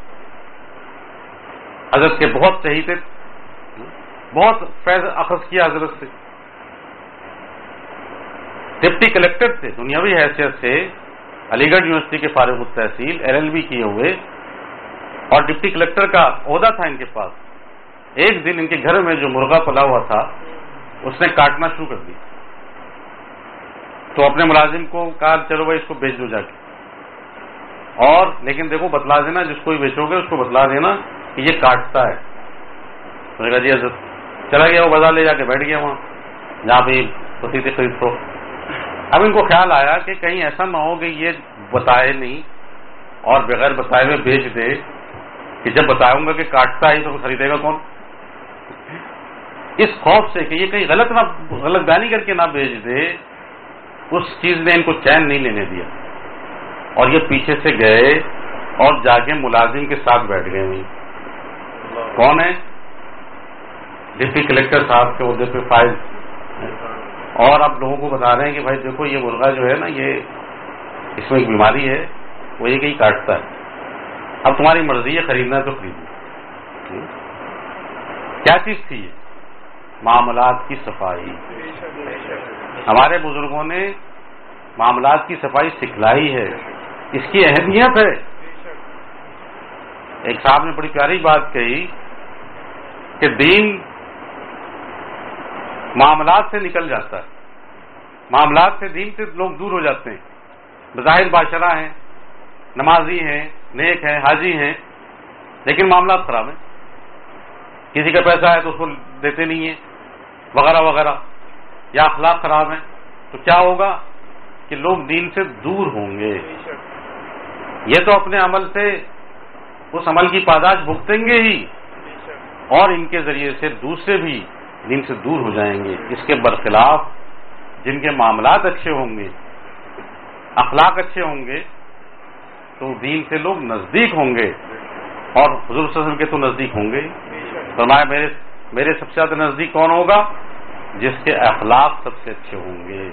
حضرت کے بہت صحیح تھے، بہت فیض اخذ کیا حضرت سے. ڈپٹی کلیکٹر تھے دنیاوی حیثیت سے، علی گڑھ یونیورسٹی کے فارغ التحصیل، LLB کیے ہوئے، اور ڈپٹی کلیکٹر کا عہدہ تھا ان کے پاس. ایک دن ان کے گھر میں جو مرغا پلا ہوا تھا اس نے کاٹنا شروع کر دی. تو اپنے ملازم کو کہا چلو بھائی اس کو بیچ دو جا کے، اور لیکن دیکھو بتلا دینا، جس کو بھی بیچو گے اس کو بتلا دینا کہ یہ کاٹتا ہے. تو نے کہا جی حضرت. چلا گیا وہ بازار لے جا کے بیٹھ گیا وہاں جہاں پہ ہوتی تھی خرید فروخت. اب ان کو خیال آیا کہ کہیں ایسا نہ ہو کہ یہ بتائے نہیں اور بغیر بتائے ہوئے بیچ دے، کہ جب بتاؤں گا کہ کاٹتا ہے تو خریدے گا کون. اس خوف سے کہ یہ کہیں غلط بیانی کر کے نہ بیچ دے، اس چیز نے ان کو چین نہیں لینے دیا، اور یہ پیچھے سے گئے اور جا کے ملازم کے ساتھ بیٹھ گئے. وہیں کون ہے؟ ڈپٹی کلیکٹر صاحب کے عہدے پہ فائز. اور اب لوگوں کو بتا رہے ہیں کہ بھائی دیکھو یہ مرغا جو ہے نا، یہ اس میں ایک بیماری ہے، وہ یہ کہیں کاٹتا ہے. اب تمہاری مرضی ہے، خریدنا ہے تو خریدو. کیا چیز تھی یہ؟ معاملات کی صفائی. ہمارے بزرگوں نے معاملات کی صفائی سکھلائی ہے، اس کی اہمیت ہے. ایک صاحب نے بڑی پیاری بات کہی کہ دین معاملات سے نکل جاتا ہے، معاملات سے دین سے لوگ دور ہو جاتے ہیں. بظاہر باشرہ ہیں، نمازی ہیں، نیک ہیں، حاجی ہیں، لیکن معاملات خراب ہیں. کسی کا پیسہ ہے تو اس کو دیتے نہیں ہیں وغیرہ وغیرہ، یا اخلاق خراب ہیں. تو کیا ہوگا کہ لوگ دین سے دور ہوں گے. یہ تو اپنے عمل سے اس عمل کی پاداش بھگتیں گے ہی، اور ان کے ذریعے سے دوسرے بھی دین سے دور ہو جائیں گے. اس کے برخلاف جن کے معاملات اچھے ہوں گے، اخلاق اچھے ہوں گے، تو دین سے لوگ نزدیک ہوں گے، اور حضور صلی اللہ علیہ وسلم کے تو نزدیک ہوں گے. فرمایا میرے سب سے زیادہ نزدیک کون ہوگا؟ جس کے اخلاق سب سے اچھے ہوں گے.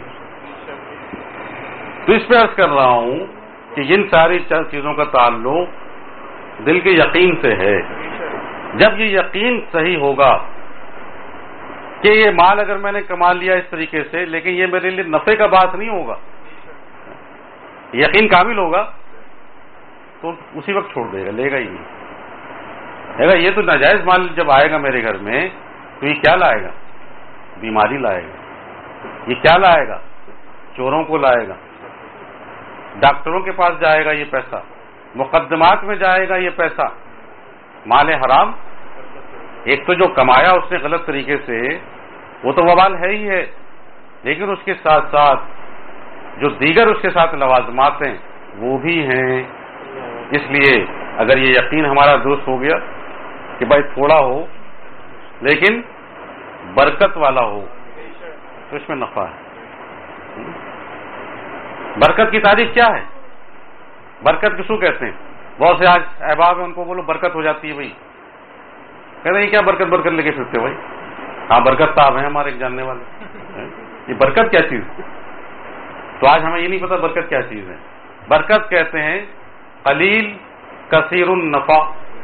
تو اس پہ عرض کر رہا ہوں کہ ان ساری چیزوں کا تعلق دل کے یقین سے ہے. جب یہ یقین صحیح ہوگا کہ یہ مال اگر میں نے کما لیا اس طریقے سے، لیکن یہ میرے لیے نفع کا باعث نہیں ہوگا، یقین کامل ہوگا، تو اسی وقت چھوڑ دے گا، لے گا ہی نہیں. کہے گا یہ تو ناجائز مال جب آئے گا میرے گھر میں تو یہ کیا لائے گا؟ بیماری لائے گا. یہ کیا لائے گا؟ چوروں کو لائے گا، ڈاکٹروں کے پاس جائے گا یہ پیسہ، مقدمات میں جائے گا یہ پیسہ. مال حرام ایک تو جو کمایا اس نے غلط طریقے سے، وہ تو وبال ہے ہی ہے، لیکن اس کے ساتھ ساتھ جو دیگر اس کے ساتھ لوازمات ہیں وہ بھی ہیں. اس لیے اگر یہ یقین ہمارا درست ہو گیا کہ بھائی تھوڑا ہو لیکن برکت والا ہو، تو اس میں نفع ہے. برکت کی تعریف کیا ہے؟ برکت کس کو کہتے ہیں؟ بہت سے آج احباب ہیں، ان کو بولو برکت ہو جاتی ہے. بھائی کہتے ہیں کیا برکت لے کے پھرتے بھائی؟ ہاں برکت صاحب ہیں ہمارے ایک جاننے والے. یہ برکت کیا چیز؟ تو آج ہمیں یہ نہیں پتا برکت کیا چیز ہے. برکت کہتے ہیں قلیل کثیر النفع،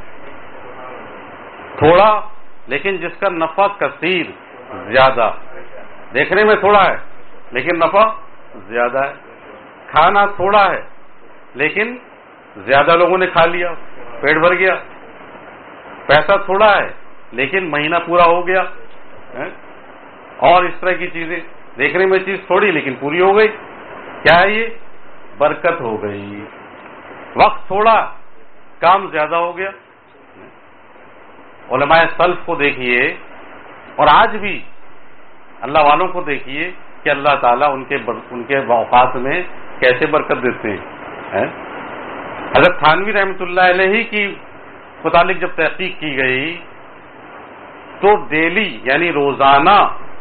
تھوڑا لیکن جس کا نفع کثیر، زیادہ. دیکھنے میں تھوڑا ہے لیکن نفع زیادہ ہے. کھانا تھوڑا ہے لیکن زیادہ لوگوں نے کھا لیا، پیٹ بھر گیا. پیسہ تھوڑا ہے لیکن مہینہ پورا ہو گیا. اور اس طرح کی چیزیں، دیکھنے میں چیز تھوڑی لیکن پوری ہو گئی. کیا ہے یہ؟ برکت ہو گئی. وقت تھوڑا، کام زیادہ ہو گیا. علماء سلف کو دیکھیے اور آج بھی اللہ والوں کو دیکھیے کہ اللہ تعالیٰ ان کے اوقات میں کیسے برکت دیتے ہیں. حضرت تھانوی رحمۃ اللہ علیہ کی متعلق جب تحقیق کی گئی تو ڈیلی یعنی روزانہ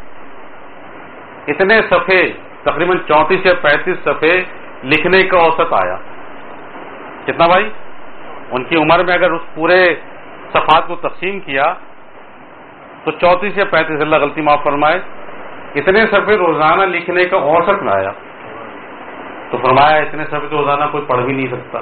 اتنے صفحے تقریباً 34 یا 35 صفحے لکھنے کا اوسط آیا. کتنا بھائی؟ ان کی عمر میں اگر اس پورے صفحات کو تقسیم کیا تو 34 یا 35، اللہ غلطی معاف فرمائے، اتنے صفحے روزانہ لکھنے کا اوسط میں آیا. تو فرمایا اتنے صفحے تو روزانہ کوئی پڑھ بھی نہیں سکتا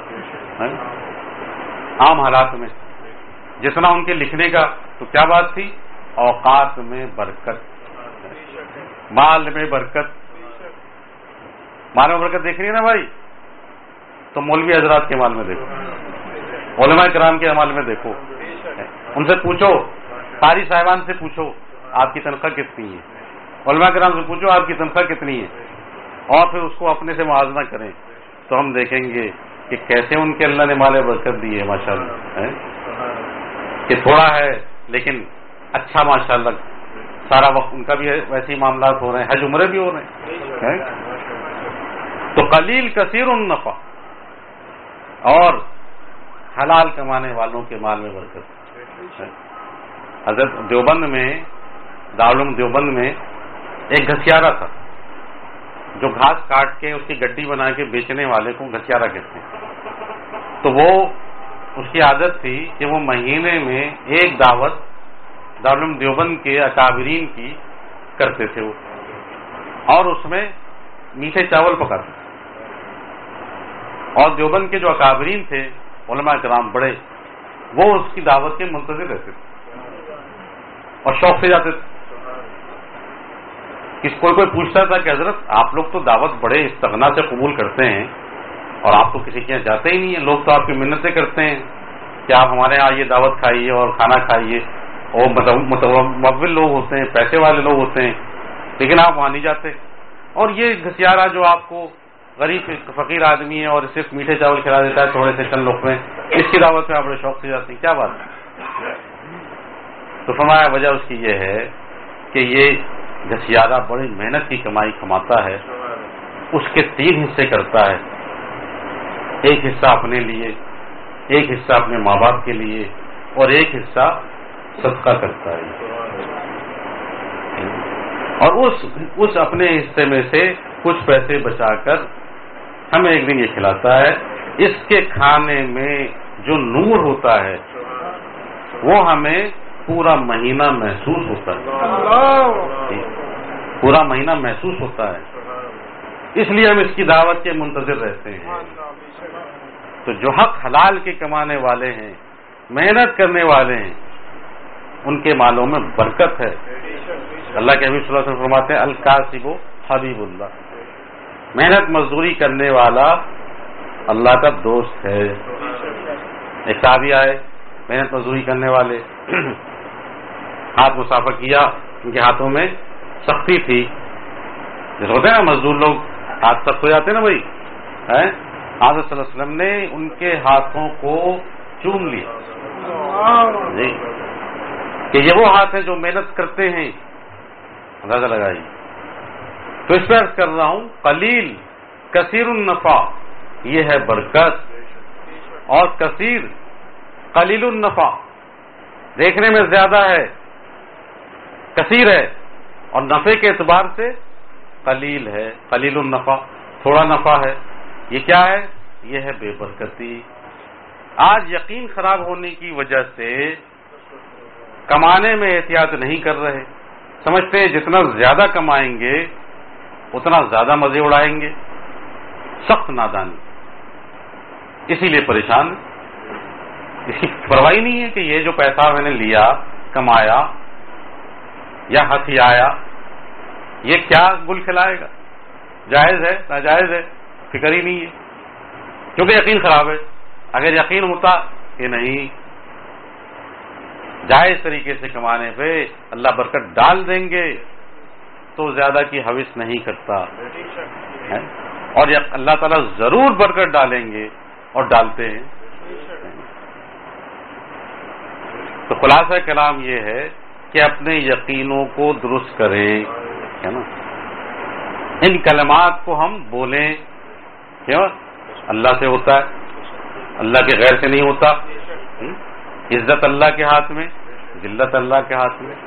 عام حالات میں، جتنا ان کے لکھنے کا. تو کیا بات تھی؟ اوقات میں برکت، مال میں برکت. مال میں برکت دیکھ رہی ہے نا بھائی؟ تو مولوی حضرات کے مال میں دیکھو، علماء کرام کے مال میں دیکھو، ان سے پوچھو، قاری صاحبان سے پوچھو آپ کی تنخواہ کتنی ہے، علماء کرام سے پوچھو آپ کی تنخواہ کتنی ہے، اور پھر اس کو اپنے سے موازنہ کریں تو ہم دیکھیں گے کہ کیسے ان کے اللہ نے مال برکت دی ہے ماشاءاللہ. کہ تھوڑا ہے لیکن اچھا ماشاءاللہ سارا وقت ان کا بھی ویسے ہی معاملات ہو رہے ہیں، حج عمرے بھی ہو رہے ہیں. تو قلیل کثیر النفع اور حلال کمانے والوں کے مال میں برکت. حضرت دیوبند میں، دارالعلوم دیوبند میں ایک گھسیارا تھا جو گھاس کاٹ کے اس کی گڈی بنا کے بیچنے والے کو گھسیارا کہتے ہیں. تو وہ اس کی عادت تھی کہ وہ مہینے میں ایک دعوت دارالعلوم دیوبند کے اکابرین کی کرتے تھے وہ، اور اس میں میٹھے چاول پکاتے تھے. اور دیوبند کے جو اکابرین تھے علماء کرام بڑے، وہ اس کی دعوت کے منتظر رہتے تھے اور شوق سے جاتے تھے. کوئی پوچھتا تھا کہ حضرت آپ لوگ تو دعوت بڑے استغنا سے قبول کرتے ہیں اور آپ تو کسی کے یہاں جاتے ہی نہیں ہیں، لوگ تو آپ کی منتیں کرتے ہیں کہ آپ ہمارے یہاں یہ دعوت کھائیے اور کھانا کھائیے، اور متمول لوگ ہوتے ہیں، پیسے والے لوگ ہوتے ہیں، لیکن آپ وہاں نہیں جاتے. اور یہ گھسیارا جو آپ کو غریب فقیر آدمی ہے اور صرف میٹھے چاول کھلا دیتا ہے تھوڑے سے چند لقمے، اس کی دعوت میں آپ بڑے شوق سے جاتے ہیں، کیا بات ہے؟ تو فرمایا وجہ اس کی یہ ہے کہ یہ گھسیارا بڑی محنت کی کمائی کماتا ہے، اس کے 3 حصے کرتا ہے، ایک حصہ اپنے لیے، ایک حصہ اپنے ماں باپ کے لیے، اور ایک حصہ صدقہ کرتا ہے. اور اس اپنے حصے میں سے کچھ پیسے بچا کر ہمیں ایک دن یہ کھلاتا ہے. اس کے کھانے میں جو نور ہوتا ہے وہ ہمیں پورا مہینہ محسوس ہوتا ہے، پورا مہینہ محسوس ہوتا ہے. اس لیے ہم اس کی دعوت کے منتظر رہتے ہیں. تو جو حق حلال کے کمانے والے ہیں، محنت کرنے والے ہیں، ان کے مالوں میں برکت ہے. اللہ کے حبیب صلی اللہ علیہ وسلم فرماتے ہیں الکاسب حبیب اللہ، محنت مزدوری کرنے والا اللہ کا دوست ہے. ایک صحابی آئے محنت مزدوری کرنے والے، ہاتھ مسافہ کیا، ان کے ہاتھوں میں سختی تھی، جیسے ہوتے ہیں نا مزدور لوگ ہاتھ سخت ہو جاتے ہیں نا بھائی. حضرت صلی اللہ علیہ وسلم نے ان کے ہاتھوں کو چوم لیا جی کہ یہ وہ ہاتھ ہیں جو محنت کرتے ہیں. اندازہ لگائی. تو اس پہ عرض کر رہا ہوں قلیل کثیر النفع یہ ہے برکت، اور کثیر قلیل النفع دیکھنے میں زیادہ ہے، کثیر ہے، اور نفع کے اعتبار سے قلیل ہے، قلیل النفع تھوڑا نفع ہے. یہ کیا ہے؟ یہ ہے بے برکتی. آج یقین خراب ہونے کی وجہ سے کمانے میں احتیاط نہیں کر رہے، سمجھتے ہیں جتنا زیادہ کمائیں گے اتنا زیادہ مزے اڑائیں گے. سخت نادانی، اسی لیے پریشان. اس کی پرواہ نہیں ہے کہ یہ جو پیسہ میں نے لیا، کمایا یا ہتھیایا، یہ کیا گل کھلائے گا، جائز ہے ناجائز ہے، فکر ہی نہیں ہے، کیونکہ یقین خراب ہے. اگر یقین ہوتا کہ نہیں جائز طریقے سے کمانے پہ اللہ برکت ڈال دیں گے تو زیادہ کی حوث نہیں کرتا، اور اللہ تعالیٰ ضرور برکت ڈالیں گے اور ڈالتے ہیں. تو خلاصہ کلام یہ ہے کہ اپنے یقینوں کو درست کریں، ہے نا. ان کلمات کو ہم بولیں، کیوں؟ اللہ سے ہوتا ہے، اللہ کے غیر سے نہیں ہوتا. عزت اللہ کے ہاتھ میں، ذلت اللہ کے ہاتھ میں،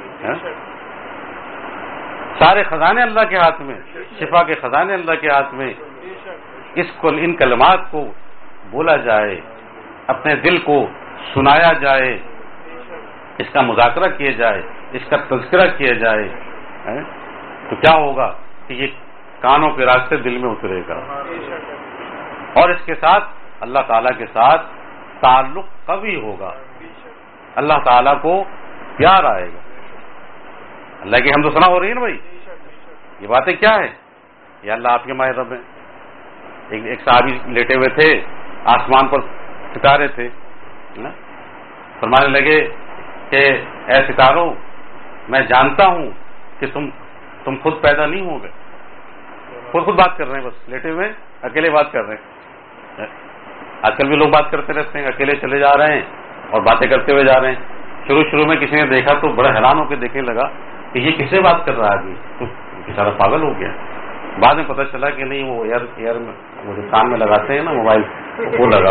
سارے خزانے اللہ کے ہاتھ میں، شفا کے خزانے اللہ کے ہاتھ میں. ان کلمات کو بولا جائے، اپنے دل کو سنایا جائے، اس کا مذاکرہ کیا جائے، اس کا تذکرہ کیا جائے، تو کیا ہوگا کہ یہ کانوں کے راستے دل میں اترے گا، اور اس کے ساتھ اللہ تعالیٰ کے ساتھ تعلق قوی ہوگا، اللہ تعالیٰ کو پیار آئے گا. اللہ کی حمد و ثنا ہو رہی ہے نا بھائی. یہ باتیں کیا ہے؟ یہ اللہ آپ کے ماہ رب ہیں. ایک صحابی لیٹے ہوئے تھے، آسمان پر ستارے تھے، فرمانے لگے کہ اے ستاروں، میں جانتا ہوں کہ تم خود پیدا نہیں ہو گئے. خود بات کر رہے ہیں، بس لیٹے ہوئے اکیلے بات کر رہے ہیں. آج کل بھی لوگ بات کرتے رہتے ہیں، اکیلے چلے جا رہے ہیں اور باتیں کرتے ہوئے جا رہے ہیں. شروع میں کسی نے دیکھا تو بڑا حیران ہو کے دیکھنے لگا کہ یہ کس سے بات کر رہا ہے آدمی، تو بیچارہ پاگل ہو گیا. بعد میں پتہ چلا کہ نہیں، وہ ایئر میں وہ جو کان میں لگاتے ہیں نا موبائل، وہ لگا.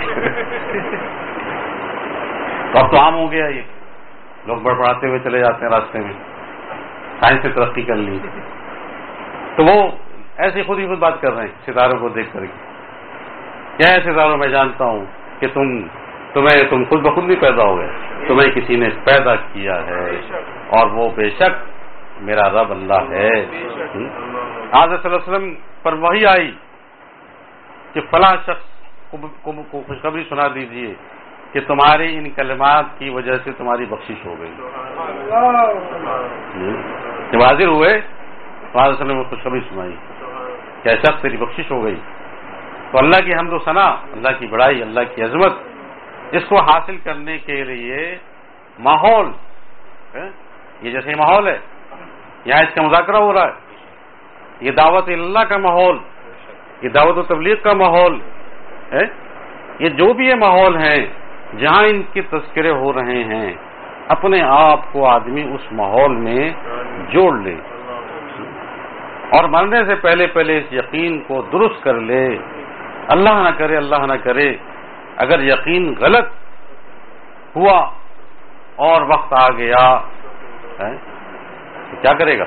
اب تو عام ہو گیا، یہ لوگ بڑبڑاتے ہوئے چلے جاتے ہیں راستے میں. سائنس نے ترقی کر لی، تو وہ ایسے خود ہی خود بات کر رہے ہیں ستاروں کو دیکھ کر کے. کیا ہے ستاروں؟ میں جانتا ہوں کہ تم خود بخود بھی پیدا ہو گئے، تمہیں کسی نے پیدا کیا ہے، اور وہ بے شک میرا رب اللہ ہے. حضرت صلی اللہ علیہ وسلم پر وحی آئی کہ فلاں شخص کو خوشخبری سنا دیجئے کہ تمہاری ان کلمات کی وجہ سے تمہاری بخشش ہو گئی. جب حاضر ہوئے تو حضرت صلی اللہ علیہ وسلم نے خوشخبری سنائی کہ شخص تیری بخشش ہو گئی. تو اللہ کی حمد و ثنا، اللہ کی بڑائی، اللہ کی عظمت، اس کو حاصل کرنے کے لیے ماحول، یہ جیسے ماحول ہے، یہاں اس کا مذاکرہ ہو رہا ہے، یہ دعوت اللہ کا ماحول، یہ دعوت و تبلیغ کا ماحول ہے. یہ جو بھی یہ ماحول ہے جہاں ان کے تذکرے ہو رہے ہیں، اپنے آپ کو آدمی اس ماحول میں جوڑ لے، اور مرنے سے پہلے اس یقین کو درست کر لے. اللہ نہ کرے اگر یقین غلط ہوا اور وقت آ گیا تو کیا کرے گا؟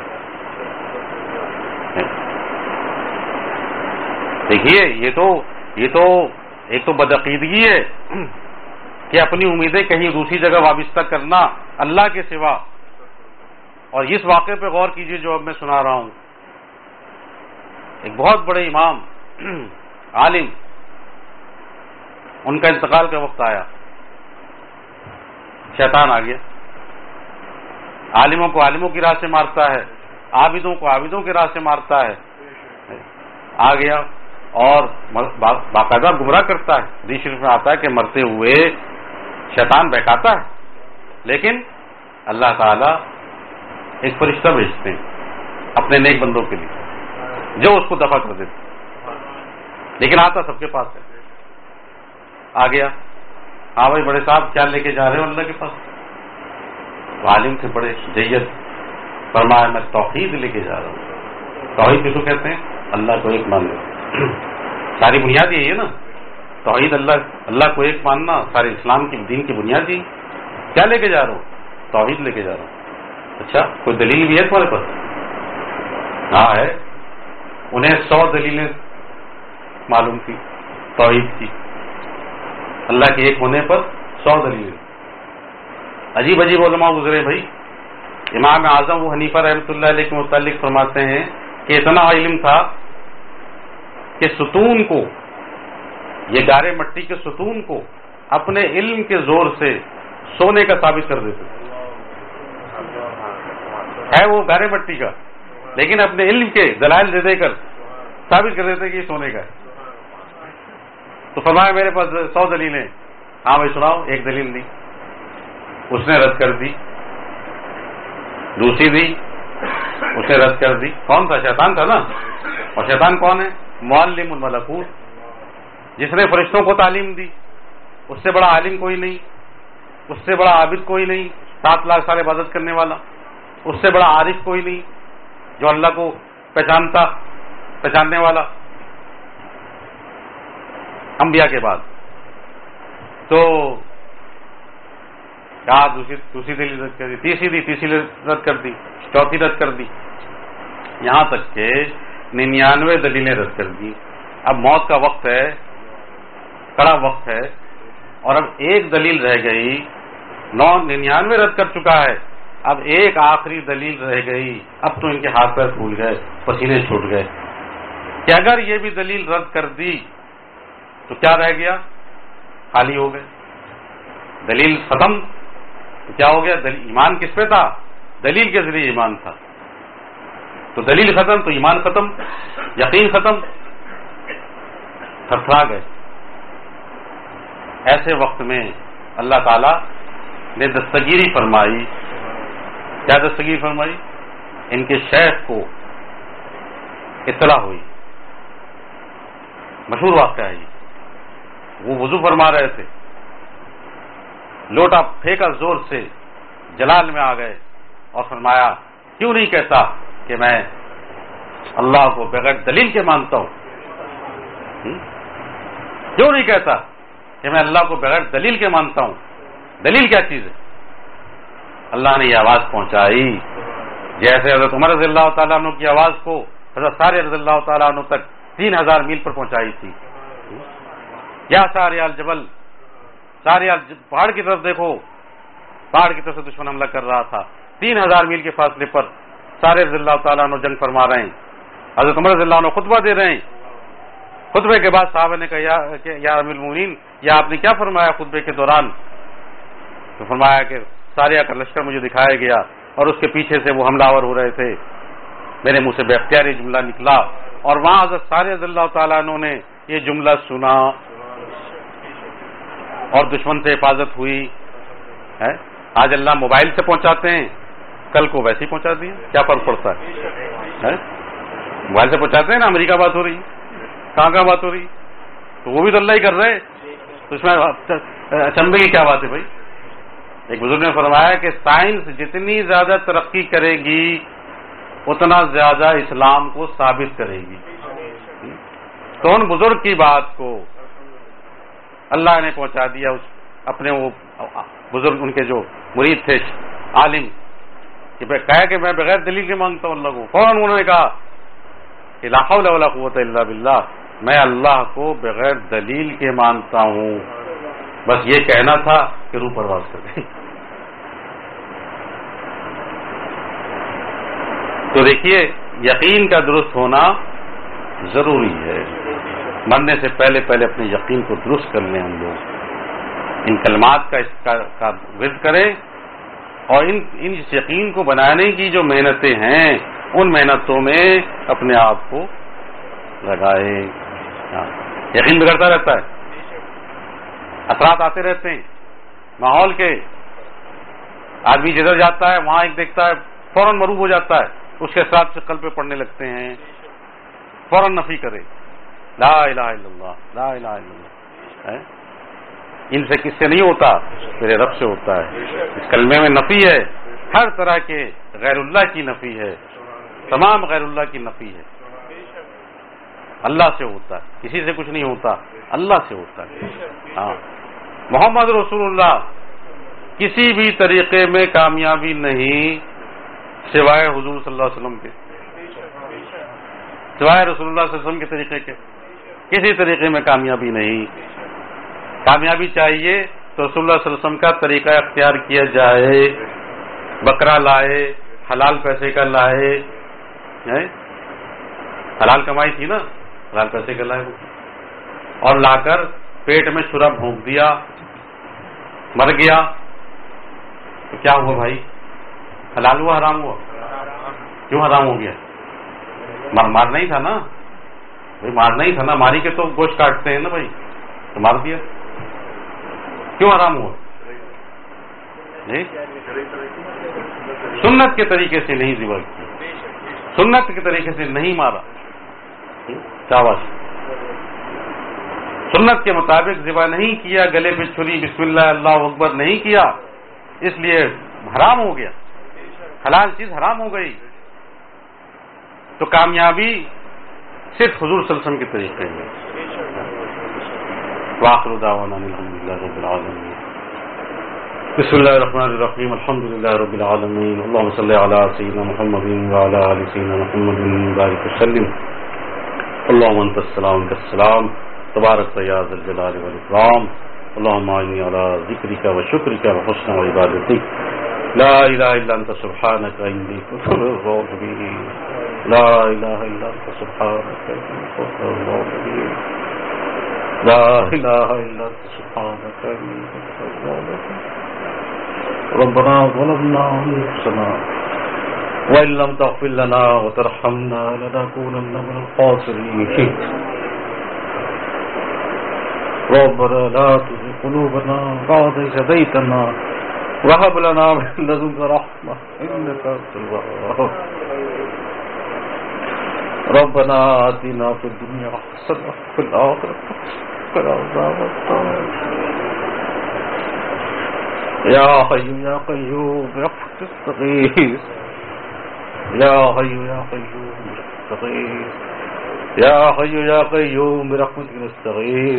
دیکھیے، یہ تو ایک تو بدعقیدگی ہے کہ اپنی امیدیں کہیں دوسری جگہ وابستہ کرنا اللہ کے سوا. اور اس واقعے پہ غور کیجئے جو اب میں سنا رہا ہوں. ایک بہت بڑے امام، عالم، ان کا انتقال کا وقت آیا، شیطان آ گیا. عالموں کو عالموں کی راہ سے مارتا ہے، عابدوں کو عابدوں کی راہ سے مارتا ہے. آ گیا اور باقاعدہ گمراہ کرتا ہے. حدیث شریف میں آتا ہے کہ مرتے ہوئے شیطان بہکاتا ہے، لیکن اللہ تعالی ایک فرشتہ بھیجتے ہیں اپنے نیک بندوں کے لیے جو اس کو دفع کر دیتے، لیکن آتا سب کے پاس ہے. آ گیا، ہاں بھائی بڑے صاحب کیا لے کے جا رہے ہو اللہ کے پاس؟ عالم تھے بڑے جید، فرمایا میں توحید لے کے جا رہا ہوں. توحید کس کو کہتے ہیں؟ اللہ کو ایک ماننا. ساری بنیاد یہی ہے نا، توحید، اللہ کو ایک ماننا سارے اسلام کی دین کی بنیاد ہی. کیا لے کے جا رہا ہوں؟ توحید لے کے جا رہا ہوں. اچھا، کوئی دلیل بھی ہے تمہارے پاس؟ ہاں ہے. انہیں 100 دلیلیں معلوم تھی توحید کی، اللہ کے ایک ہونے پر 100 دلیلیں. عجیب علماء گزرے بھائی. امام اعظم ابو حنیفہ رحمۃ اللہ علیہ کے متعلق فرماتے ہیں کہ اتنا علم تھا کہ ستون کو، یہ گارے مٹی کے ستون کو اپنے علم کے زور سے سونے کا ثابت کر دیتے. ہے وہ گارے مٹی کا، لیکن اپنے علم کے دلائل دے کر ثابت کر دیتے کہ یہ سونے کا ہے. تو فرمایا میرے پاس 100 دلیلیں. ہاں بھائی سناؤ. ایک دلیل دی، اس نے رد کر دی. دوسری دی، اس نے رد کر دی. کون تھا؟ شیطان تھا نا. اور شیطان کون ہے؟ معلم الملکوت، جس نے فرشتوں کو تعلیم دی. اس سے بڑا عالم کوئی نہیں. اس سے بڑا عابد کوئی نہیں 7 لاکھ سال عبادت کرنے والا، اس سے بڑا عارف کوئی نہیں جو اللہ کو پہچاننے والا انبیاء کے بعد۔ تو کہا دوسری دلیل رد کر دی، تیسری رد کر دی، چوتھی رد کر دی، یہاں تک کہ 99 دلیلیں رد کر دی۔ اب موت کا وقت ہے، کڑا وقت ہے، اور اب ایک دلیل رہ گئی، 99 رد کر چکا ہے، اب ایک آخری دلیل رہ گئی۔ اب تو ان کے ہاتھ پیر پھول گئے، پسینے چھوٹ گئے کہ اگر یہ بھی دلیل رد کر دی تو کیا رہ گیا؟ خالی ہو گئے، دلیل ختم تو کیا ہو گیا؟ ایمان کس پہ تھا؟ دلیل کے ذریعے ایمان تھا، تو دلیل ختم تو ایمان ختم، یقین ختم، تھرتھرا گئے۔ ایسے وقت میں اللہ تعالی نے دستگیری فرمائی۔ کیا دستگیری فرمائی؟ ان کے شیخ کو اطلاع ہوئی، مشہور واقعہ ہے یہ، وہ وضو فرما رہے تھے، لوٹا پھینکا زور سے، جلال میں آ گئے اور فرمایا کیوں نہیں کہتا کہ میں اللہ کو بغیر دلیل کے مانتا ہوں؟ کیوں نہیں کہتا کہ میں اللہ کو بغیر دلیل کے مانتا ہوں؟ دلیل کیا چیز ہے؟ اللہ نے یہ آواز پہنچائی جیسے حضرت عمر رضی اللہ تعالیٰ عنہ کی آواز کو حضرت سارے رضی اللہ تعالیٰ عنہ تک 3000 میل پر پہنچائی تھی۔ یا سارے الجبل، سارے پہاڑ کی طرف دیکھو، پہاڑ کی طرف سے دشمن حملہ کر رہا تھا، 3000 میل کے فاصلے پر سارے رضی اللہ تعالیٰ عنہ جنگ فرما رہے ہیں، حضرت عمر رضی اللہ عنہ خطبہ دے رہے ہیں۔ خطبے کے بعد صحابہ نے کہا یا امیر المومنین، یا آپ نے کیا فرمایا خطبے کے دوران؟ تو فرمایا کہ ساریہ کا لشکر مجھے دکھایا گیا اور اس کے پیچھے سے وہ حملہ آور ہو رہے تھے، میرے منہ سے بے اختیار یہ جملہ نکلا، اور وہاں حضرت سارے رضی اللہ تعالیٰ عنہ نے یہ جملہ سنا اور دشمن سے حفاظت ہوئی ہے۔ آج اللہ موبائل سے پہنچاتے ہیں، کل کو ویسے ہی پہنچا دیا، کیا فرق پڑتا ہے؟ موبائل سے پہنچاتے ہیں نا، امریکہ بات ہو رہی، کہاں بات ہو رہی، تو وہ بھی تو اللہ ہی کر رہے، تو اس میں اچنبے کی کیا بات ہے بھائی؟ ایک بزرگ نے فرمایا کہ سائنس جتنی زیادہ ترقی کرے گی اتنا زیادہ اسلام کو ثابت کرے گی۔ تو ان بزرگ کی بات کو اللہ نے پہنچا دیا، اس اپنے وہ بزرگ ان کے جو مرید تھے عالم، کہا کہ میں بغیر دلیل کے مانگتا ہوں اللہ کو، فوراً انہوں نے کہا کہ لا حول ولا قوت الا باللہ، میں اللہ کو بغیر دلیل کے مانتا ہوں، بس یہ کہنا تھا کہ روح پرواز کر گئی۔ تو دیکھیے یقین کا درست ہونا ضروری ہے، مرنے سے پہلے اپنے یقین کو درست کر لیں ہم لوگ، ان کلمات کا ورد کریں، اور ان یقین کو بنانے کی جو محنتیں ہیں ان محنتوں میں اپنے آپ کو لگائیں۔ یقین بگڑتا رہتا ہے، اثرات آتے رہتے ہیں ماحول کے، آدمی جدھر جاتا ہے وہاں ایک دیکھتا ہے فوراً مروب ہو جاتا ہے، اس کے اثرات سے قلب پہ پڑنے لگتے ہیں، فوراً نفی کرے لا الہ الا اللہ، لا الہ الا اللہ۔ ان سے کس سے نہیں ہوتا؟ میرے رب سے ہوتا ہے۔ اس کلمے میں نفی ہے، ہر طرح کے غیر اللہ کی نفی ہے، تمام غیر اللہ کی نفی ہے، اللہ سے ہوتا ہے، کسی سے کچھ نہیں ہوتا، اللہ سے ہوتا ہے۔ ہاں، محمد رسول اللہ کسی بھی طریقے میں کامیابی نہیں سوائے حضور صلی اللہ علیہ وسلم کے، سوائے رسول اللہ صلی اللہ علیہ وسلم کے طریقے کے کسی طریقے میں کامیابی نہیں۔ کامیابی چاہیے تو رسول اللہ صلی اللہ علیہ وسلم کا طریقہ اختیار کیا جائے، بکرا لائے، حلال پیسے کا لائے، حلال کمائی تھی نا، حلال پیسے کا لائے، اور لا کر پیٹ میں چھرا بھونک دیا، مر گیا، تو کیا ہوا بھائی؟ حلال ہوا حرام ہوا؟ کیوں حرام ہو گیا؟ مارنا ہی تھا نا بھائی، مارنا ہی تھا نا، ماری کے تو گوشت کاٹتے ہیں نا بھائی، تو مار دیا، کیوں حرام ہوا؟ سنت کے طریقے سے نہیں ذبح کیا، سنت کے طریقے سے نہیں مارا، شاباش، سنت کے مطابق ذبح نہیں کیا، گلے پہ چھری بسم اللہ اللہ اکبر نہیں کیا، اس لیے حرام ہو گیا، حلال چیز حرام ہو گئی. تو کامیابی صرف حضور صلی اللہ علیہ وسلم کے طریقے میں. وآخر دعوانا الحمدللہ رب العالمین. بسم اللہ الرحمن الرحیم. الحمدللہ رب العالمین. اللہم صلی علی سیدنا محمد وعلی آل سیدنا محمد بارک وسلم. اللہم انت السلام منک السلام تبارک یا ذا الجلال والاکرام. اللہم اعنی علی ذکرک و شکرک و حسن عبادتک. لا الہ الا انت سبحانک انی کنت من الظالمین. لا الہ الا انت سبحانک انی کنت من الظالمین. لا الہ الا انت سبحانک انی کنت من الظالمین. ربنا ظلمنا انفسنا وإن لم تغفر لنا وترحمنا لنكونن من الخاسرين. ربنا لا تزغ قلوبنا بعد إذ هديتنا وهب لنا من لدنك رحمة إنك أنت الوهاب. ربنا آتنا في الدنيا حسنة وفي الآخرة حسنة وقنا عذاب النار. يا حي يا قيوم برحمتك نستغيث. يا حي يا قيوم نستغيث. يا حي يا قيوم برحمتك نستغيث.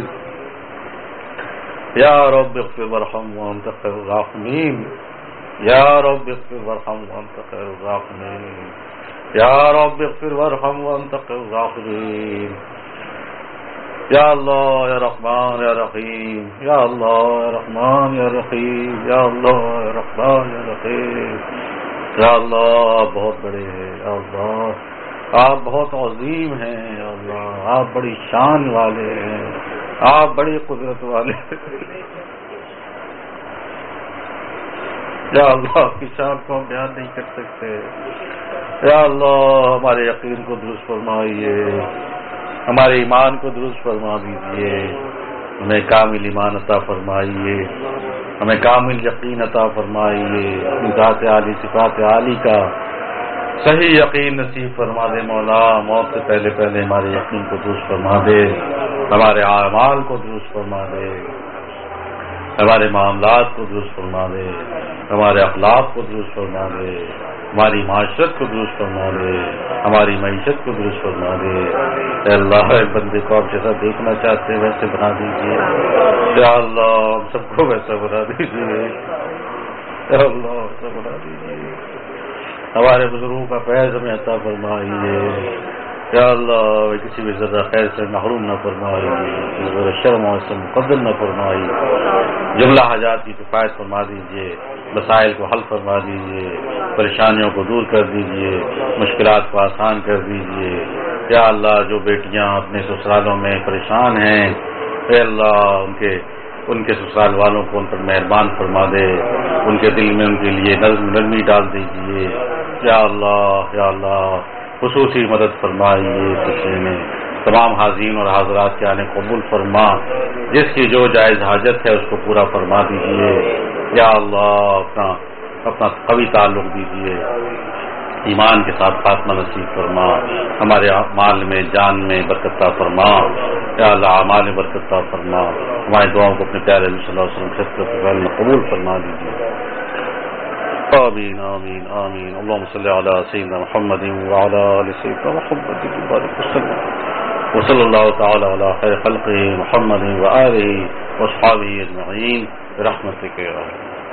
يا رب اغفر وارحم وانت خير الراحمين. يا رب اغفر وارحم وانت خير الراحمين. يا رب اغفر وارحم وانت خير الراحمين. یا اللہ یا رحمان یا رحیم. یا اللہ یا رحمان یا رحیم. یا اللہ یا رحمان یا رحیم. یا اللہ آپ بہت بڑے ہیں. یا اللہ آپ بہت عظیم ہیں. یا اللہ آپ بڑی شان والے ہیں. آپ بڑی قدرت والے ہیں. یا اللہ آپ کی شان کو ہم بیان نہیں کر سکتے. یا اللہ ہمارے یقین کو درست فرمائیے، ہمارے ایمان کو درست فرما دیجیے، ہمیں کامل ایمان عطا فرمائیے، ہمیں کامل یقین عطا فرمائیے، اپنی ذات عالی صفات عالی کا صحیح یقین نصیب فرما دے. مولا موت سے پہلے پہلے ہمارے یقین کو درست فرما دے، ہمارے اعمال کو درست فرما دے، ہمارے معاملات کو درست فرما دے، ہمارے اخلاق کو درست فرما دے، ہماری معاشرت کو درست فرما دے، ہماری معیشت کو درست فرما دے. اے اللہ ایک بندے کو آپ جیسا دیکھنا چاہتے ہیں ویسے بنا دیجیے. یا اللہ ہم سب کو ویسا بنا دیجیے. یا اللہ ویسا بنا دیجیے. ہمارے بزرگوں کا فیض ہمیں عطا فرمائیے. یا اللہ کسی بھی ذرہ خیر سے محروم نہ فرمائیے، کسی ذرہ شرم سے مقدم نہ فرمائیے. جملہ حاجات کی کفایت فرما دیجیے، مسائل کو حل فرما دیجیے، پریشانیوں کو دور کر دیجیے، مشکلات کو آسان کر دیجیے. یا اللہ جو بیٹیاں اپنے سسرالوں میں پریشان ہیں، اے اللہ ان کے سسرال والوں کو ان پر مہربان فرما دے، ان کے دل میں ان کے لیے نرمی ڈال دیجیے. یا اللہ خصوصی مدد فرمائیے سلسلے میں. تمام حاضرین اور حاضرات کے آنے قبول فرما، جس کی جو جائز حاجت ہے اس کو پورا فرما دیجیے. یا اللہ اپنا قوی تعلق دیجیے، ایمان کے ساتھ خاتمہ نصیب فرما. ہمارے مال میں جان میں برکت عطا فرما. یا اللہ اعمال میں برکت عطا فرما. ہماری دعاؤں کو اپنے پیارے نبی صلی اللہ علیہ وسلم میں قبول فرما دیجیے. آمین آمین آمین. اللہم صلی علی سیدنا محمد وعلی آل سیدنا محمد وبارک وسلم. وصلی اللہ تعالی علی خیر خلق محمد وآلہ واصحابہ اجمعین برحمتک یا